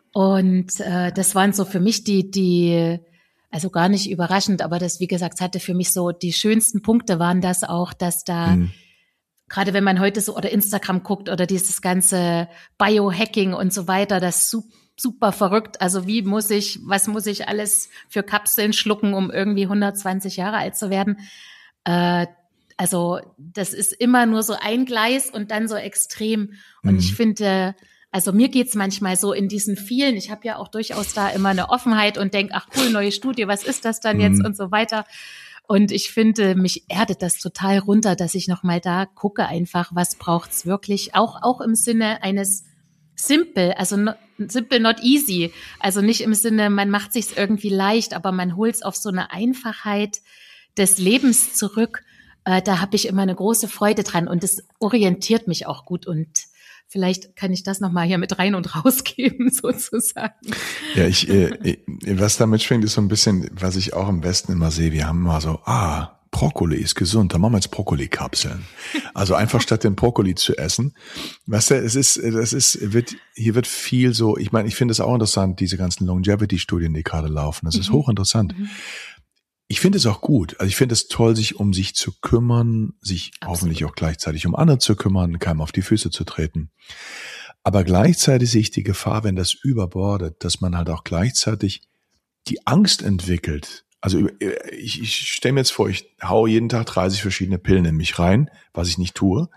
und äh, das waren so für mich die, die, also gar nicht überraschend, aber das, wie gesagt, hatte für mich so die schönsten Punkte waren das auch, dass da, mhm. gerade wenn man heute so oder Instagram guckt oder dieses ganze Biohacking und so weiter, das super, super verrückt. Also wie muss ich, was muss ich alles für Kapseln schlucken, um irgendwie hundertzwanzig Jahre alt zu werden? Äh, also das ist immer nur so ein Gleis und dann so extrem. Und mhm. ich finde, also mir geht's manchmal so in diesen vielen, ich habe ja auch durchaus da immer eine Offenheit und denke, ach cool, neue Studie, was ist das dann jetzt mhm. und so weiter. Und ich finde, mich erdet das total runter, dass ich nochmal da gucke einfach, was braucht's wirklich, auch auch im Sinne eines Simple, also no, simple not easy, also nicht im Sinne, man macht sich's irgendwie leicht, aber man holt's auf so eine Einfachheit des Lebens zurück. Äh, da habe ich immer eine große Freude dran und das orientiert mich auch gut und vielleicht kann ich das nochmal hier mit rein und rausgeben, sozusagen. Ja, ich, äh, was da mitschwingt, ist so ein bisschen, was ich auch im Westen immer sehe. Wir haben immer so, ah, Brokkoli ist gesund, dann machen wir jetzt Brokkoli-Kapseln. Also einfach statt den Brokkoli zu essen. Weißt du, es ist, das ist, wird, hier wird viel so, ich meine, ich finde es auch interessant, diese ganzen Longevity-Studien, die gerade laufen. Das ist mhm. hochinteressant. Mhm. Ich finde es auch gut. Also ich finde es toll, sich um sich zu kümmern, sich Absolut. Hoffentlich auch gleichzeitig um andere zu kümmern, keinem auf die Füße zu treten. Aber gleichzeitig sehe ich die Gefahr, wenn das überbordet, dass man halt auch gleichzeitig die Angst entwickelt. Also ich, ich stelle mir jetzt vor, ich haue jeden Tag dreißig verschiedene Pillen in mich rein, was ich nicht tue.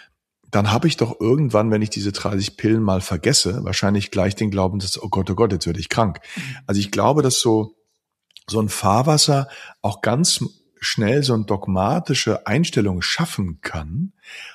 Dann habe ich doch irgendwann, wenn ich diese dreißig Pillen mal vergesse, wahrscheinlich gleich den Glauben, dass, oh Gott, oh Gott, jetzt werde ich krank. Also ich glaube, dass so so ein Fahrwasser auch ganz schnell so eine dogmatische Einstellung schaffen kann,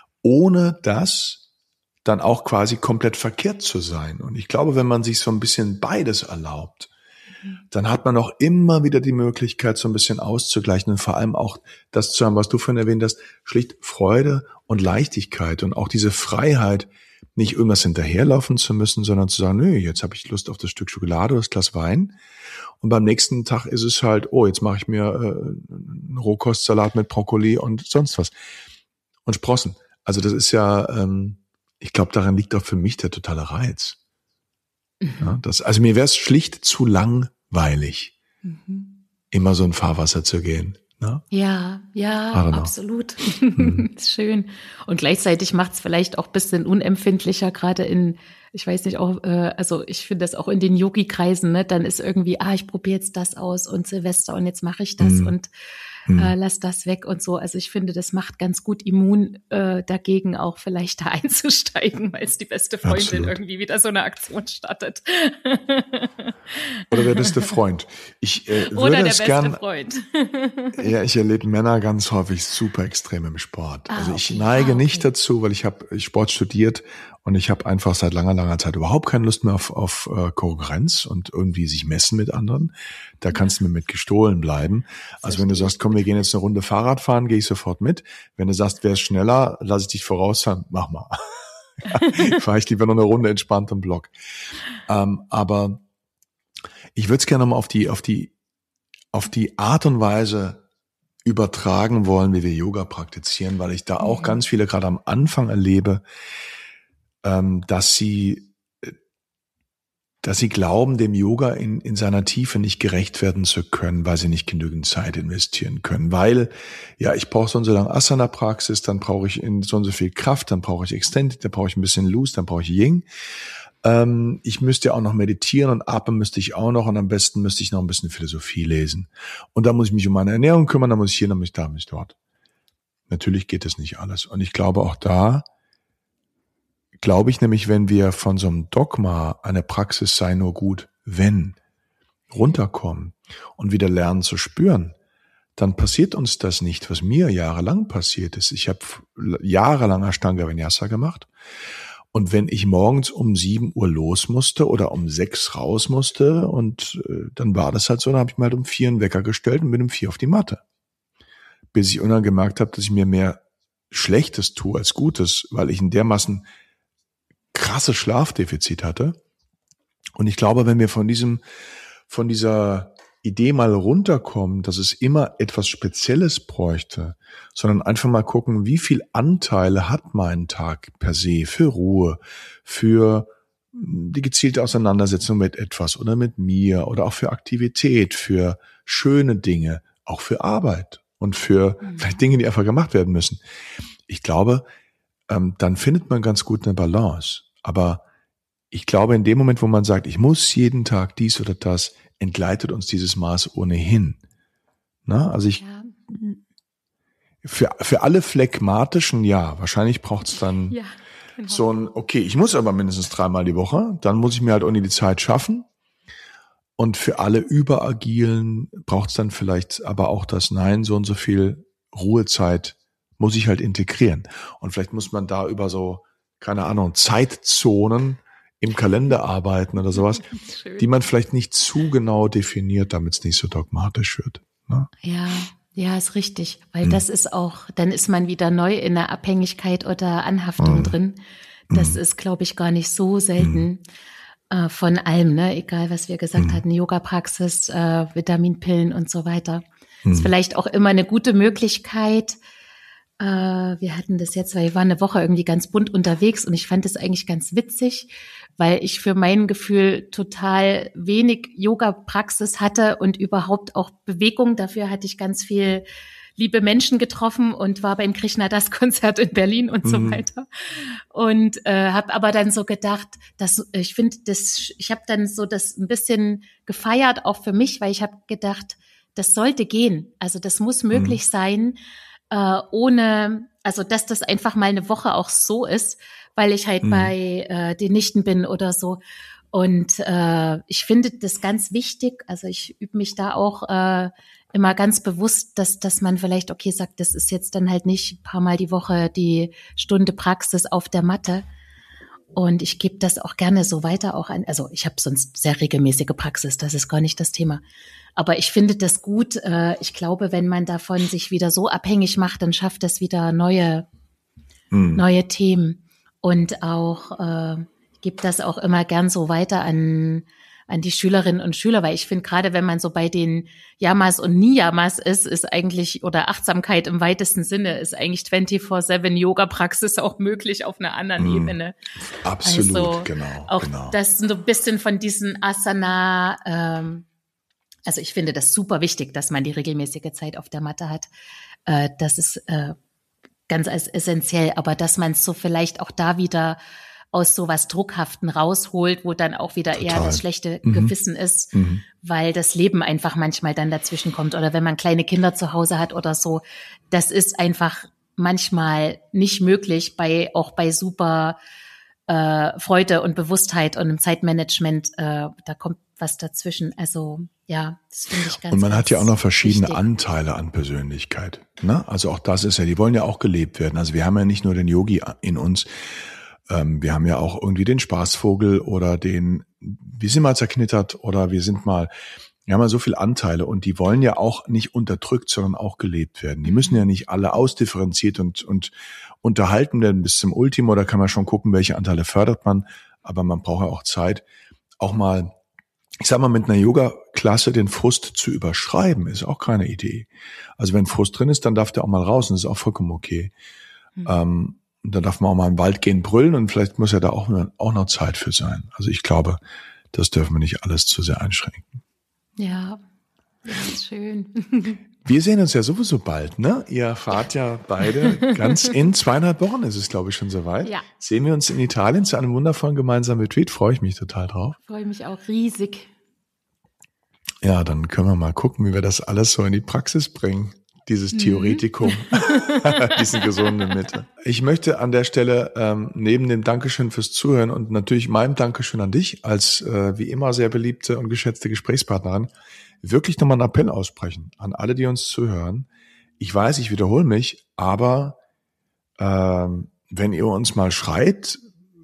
ohne das dann auch quasi komplett verkehrt zu sein. Und ich glaube, wenn man sich so ein bisschen beides erlaubt, dann hat man auch immer wieder die Möglichkeit, so ein bisschen auszugleichen und vor allem auch das zu haben, was du vorhin erwähnt hast, schlicht Freude und Leichtigkeit und auch diese Freiheit, nicht irgendwas hinterherlaufen zu müssen, sondern zu sagen, nö, jetzt habe ich Lust auf das Stück Schokolade oder das Glas Wein. Und beim nächsten Tag ist es halt, oh, jetzt mache ich mir äh, einen Rohkostsalat mit Brokkoli und sonst was. Und Sprossen. Also das ist ja, ähm, ich glaube, daran liegt auch für mich der totale Reiz. Mhm. Ja, das, also mir wäre es schlicht zu langweilig, mhm. immer so ein Fahrwasser zu gehen. Ne? Ja, ja, absolut. Mhm. Ist schön. Und gleichzeitig macht es vielleicht auch ein bisschen unempfindlicher, gerade in, ich weiß nicht, auch, äh, also ich finde das auch in den Yogi-Kreisen, ne? Dann ist irgendwie, ah, ich probiere jetzt das aus und Silvester und jetzt mache ich das mhm. und äh, lass das weg und so. Also ich finde, das macht ganz gut immun äh, dagegen, auch vielleicht da einzusteigen, weil es die beste Freundin Absolut. Irgendwie wieder so eine Aktion startet. Oder der beste Freund. Ich äh, würde Oder der es beste gern, Freund. Ja, ich erlebe Männer ganz häufig super extrem im Sport. Ah, also okay. ich neige ah, okay. nicht dazu, weil ich habe Sport studiert und ich habe einfach seit langer, langer Zeit überhaupt keine Lust mehr auf, auf uh, Konkurrenz und irgendwie sich messen mit anderen. Da kannst ja. du mir mit gestohlen bleiben. Das also wenn du sagst, komm, wir gehen jetzt eine Runde Fahrrad fahren, gehe ich sofort mit. Wenn du sagst, wer ist schneller, lass ich dich vorausfahren, mach mal. ja, fahre ich lieber noch eine Runde entspannt im Block. Ähm, aber ich würde es gerne mal auf die, auf die, auf die Art und Weise übertragen wollen, wie wir Yoga praktizieren, weil ich da auch mhm. ganz viele gerade am Anfang erlebe, ähm, dass sie, dass sie glauben, dem Yoga in, in seiner Tiefe nicht gerecht werden zu können, weil sie nicht genügend Zeit investieren können. Weil, ja, ich brauche so und so lange Asana-Praxis, dann brauche ich in so und so viel Kraft, dann brauche ich Extended, dann brauche ich ein bisschen Loose, dann brauche ich Yin. Ähm, ich müsste ja auch noch meditieren und atmen müsste ich auch noch und am besten müsste ich noch ein bisschen Philosophie lesen. Und dann muss ich mich um meine Ernährung kümmern, dann muss ich hier, dann muss ich da, dann muss ich dort. Natürlich geht das nicht alles. Und ich glaube auch da, glaube ich nämlich, wenn wir von so einem Dogma, eine Praxis sei nur gut, wenn, runterkommen und wieder lernen zu spüren, dann passiert uns das nicht, was mir jahrelang passiert ist. Ich habe jahrelang Ashtanga Vinyasa gemacht. Und wenn ich morgens um sieben Uhr los musste oder um sechs raus musste und äh, dann war das halt so, dann habe ich mir halt um vier einen Wecker gestellt und bin um vier auf die Matte. Bis ich irgendwann gemerkt habe, dass ich mir mehr Schlechtes tue als Gutes, weil ich in dermaßen krasse Schlafdefizit hatte. Und ich glaube, wenn wir von diesem, von dieser Idee mal runterkommen, dass es immer etwas Spezielles bräuchte, sondern einfach mal gucken, wie viel Anteile hat mein Tag per se für Ruhe, für die gezielte Auseinandersetzung mit etwas oder mit mir oder auch für Aktivität, für schöne Dinge, auch für Arbeit und für mhm. vielleicht Dinge, die einfach gemacht werden müssen. Ich glaube, ähm, dann findet man ganz gut eine Balance. Aber ich glaube, in dem Moment, wo man sagt, ich muss jeden Tag dies oder das, entgleitet uns dieses Maß ohnehin. Na, also ich, ja. für, für alle Phlegmatischen, ja, wahrscheinlich braucht es dann ja, genau. so ein, okay, ich muss aber mindestens dreimal die Woche, dann muss ich mir halt ohne die Zeit schaffen. Und für alle Überagilen braucht es dann vielleicht aber auch das Nein, so und so viel Ruhezeit muss ich halt integrieren. Und vielleicht muss man da über so, keine Ahnung, Zeitzonen im Kalender arbeiten oder sowas, die man vielleicht nicht zu genau definiert, damit es nicht so dogmatisch wird. Ne? Ja, ja, ist richtig, weil hm. das ist auch, dann ist man wieder neu in der Abhängigkeit oder Anhaftung hm. drin. Das hm. ist, glaube ich, gar nicht so selten hm. äh, von allem, ne? Egal, was wir gesagt hm. hatten, Yoga-Praxis, äh, Vitaminpillen und so weiter. Hm. Ist vielleicht auch immer eine gute Möglichkeit. Äh, wir hatten das jetzt, weil wir waren eine Woche irgendwie ganz bunt unterwegs und ich fand das eigentlich ganz witzig, weil ich für mein Gefühl total wenig Yoga-Praxis hatte und überhaupt auch Bewegung. Dafür hatte ich ganz viel liebe Menschen getroffen und war beim Krishna Das Konzert in Berlin und mhm. so weiter. Und äh, habe aber dann so gedacht, dass ich finde, das, ich habe dann so das ein bisschen gefeiert auch für mich, weil ich habe gedacht, das sollte gehen. Also das muss möglich mhm. sein, äh, ohne, also dass das einfach mal eine Woche auch so ist, weil ich halt mhm. bei äh, den Nichten bin oder so. Und äh, ich finde das ganz wichtig. Also ich übe mich da auch äh, immer ganz bewusst, dass dass man vielleicht, okay, sagt, das ist jetzt dann halt nicht ein paar Mal die Woche die Stunde Praxis auf der Matte. Und ich gebe das auch gerne so weiter auch an. Also ich habe sonst sehr regelmäßige Praxis, das ist gar nicht das Thema. Aber ich finde das gut. Äh, ich glaube, wenn man davon sich wieder so abhängig macht, dann schafft das wieder neue mhm. neue Themen. Und auch, äh, ich gebe das auch immer gern so weiter an an die Schülerinnen und Schüler, weil ich finde, gerade wenn man so bei den Yamas und Niyamas ist, ist eigentlich, oder Achtsamkeit im weitesten Sinne, ist eigentlich vierundzwanzig sieben Yoga-Praxis auch möglich auf einer anderen mm, Ebene. Absolut, also genau. Auch genau. das so ein bisschen von diesen Asana, ähm, also ich finde das super wichtig, dass man die regelmäßige Zeit auf der Matte hat. Äh, das ist äh, ganz als essentiell, aber dass man es so vielleicht auch da wieder aus so was Druckhaften rausholt, wo dann auch wieder Total. eher das schlechte mhm. Gewissen ist, mhm. weil das Leben einfach manchmal dann dazwischen kommt. Oder wenn man kleine Kinder zu Hause hat oder so, das ist einfach manchmal nicht möglich, bei auch bei super äh, Freude und Bewusstheit und im Zeitmanagement, äh, da kommt was dazwischen. Also ja, das finde ich ganz Und man ganz hat ja auch noch verschiedene wichtig. Anteile an Persönlichkeit. Ne? Also auch das ist ja, die wollen ja auch gelebt werden. Also wir haben ja nicht nur den Yogi in uns, ähm, wir haben ja auch irgendwie den Spaßvogel oder den, wir sind mal zerknittert oder wir sind mal, wir haben ja so viele Anteile und die wollen ja auch nicht unterdrückt, sondern auch gelebt werden. Die müssen ja nicht alle ausdifferenziert und, und unterhalten werden bis zum Ultimo. Da kann man schon gucken, welche Anteile fördert man. Aber man braucht ja auch Zeit, auch mal, ich sag mal, mit einer Yoga-Klasse den Frust zu überschreiben, ist auch keine Idee. Also wenn Frust drin ist, dann darf der auch mal raus und das ist auch vollkommen okay. Mhm. Ähm, und dann darf man auch mal im Wald gehen, brüllen und vielleicht muss ja da auch, auch noch Zeit für sein. Also ich glaube, das dürfen wir nicht alles zu sehr einschränken. Ja, das ist schön. Wir sehen uns ja sowieso bald, ne? Ihr fahrt ja beide ganz in zweieinhalb Wochen, ist es, glaube ich, schon soweit. Ja. Sehen wir uns in Italien zu einem wundervollen gemeinsamen Retreat. Freue ich mich total drauf. Freue mich auch riesig. Ja, dann können wir mal gucken, wie wir das alles so in die Praxis bringen. Dieses Theoretikum, mhm. diesen gesunden Mitte. Ich möchte an der Stelle ähm, neben dem Dankeschön fürs Zuhören und natürlich meinem Dankeschön an dich als äh, wie immer sehr beliebte und geschätzte Gesprächspartnerin wirklich nochmal einen Appell aussprechen an alle, die uns zuhören. Ich weiß, ich wiederhole mich, aber ähm, wenn ihr uns mal schreit,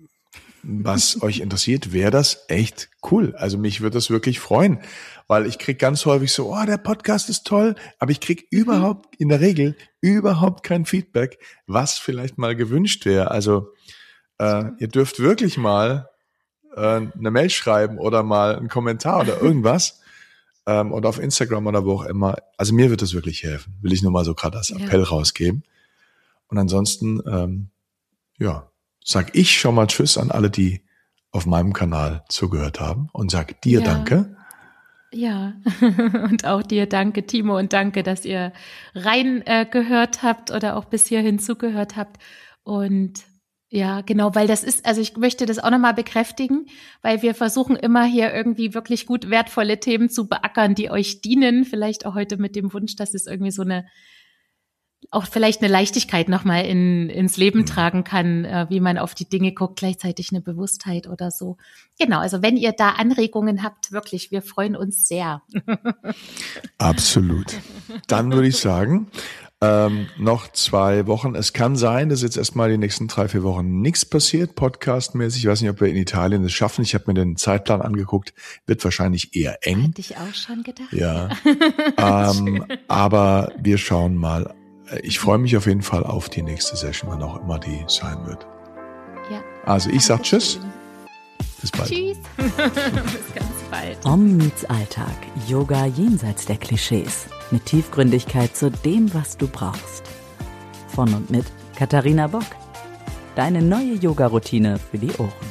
was euch interessiert, wäre das echt cool. Also mich würde das wirklich freuen, weil ich krieg ganz häufig so, oh, der Podcast ist toll, aber ich krieg mhm. überhaupt, in der Regel, überhaupt kein Feedback, was vielleicht mal gewünscht wäre. Also äh, ihr dürft wirklich mal äh, eine Mail schreiben oder mal einen Kommentar oder irgendwas ähm, oder auf Instagram oder wo auch immer. Also mir wird das wirklich helfen. Will ich nur mal so gerade als Appell ja. rausgeben. Und ansonsten, ähm, ja, sag ich schon mal Tschüss an alle, die auf meinem Kanal zugehört haben und sag dir ja. Danke. Ja, und auch dir danke, Timo, und danke, dass ihr rein äh, gehört habt oder auch bis hierhin zugehört habt. Und ja, genau, weil das ist, also ich möchte das auch nochmal bekräftigen, weil wir versuchen immer hier irgendwie wirklich gut wertvolle Themen zu beackern, die euch dienen. Vielleicht auch heute mit dem Wunsch, dass es irgendwie so eine auch vielleicht eine Leichtigkeit nochmal in, ins Leben tragen kann, äh, wie man auf die Dinge guckt, gleichzeitig eine Bewusstheit oder so. Genau, also wenn ihr da Anregungen habt, wirklich, wir freuen uns sehr. Absolut. Dann würde ich sagen, ähm, noch zwei Wochen. Es kann sein, dass jetzt erstmal die nächsten drei, vier Wochen nichts passiert, podcastmäßig. Ich weiß nicht, ob wir in Italien das schaffen. Ich habe mir den Zeitplan angeguckt, wird wahrscheinlich eher eng. Hätte ich auch schon gedacht. Ja, ähm, aber wir schauen mal. Ich freue mich auf jeden Fall auf die nächste Session, wann auch immer die sein wird. Ja. Also ich sag Tschüss. Bis bald. Tschüss. Bis ganz bald. Om meets Alltag. Yoga jenseits der Klischees. Mit Tiefgründigkeit zu dem, was du brauchst. Von und mit Katharina Bock. Deine neue Yoga-Routine für die Ohren.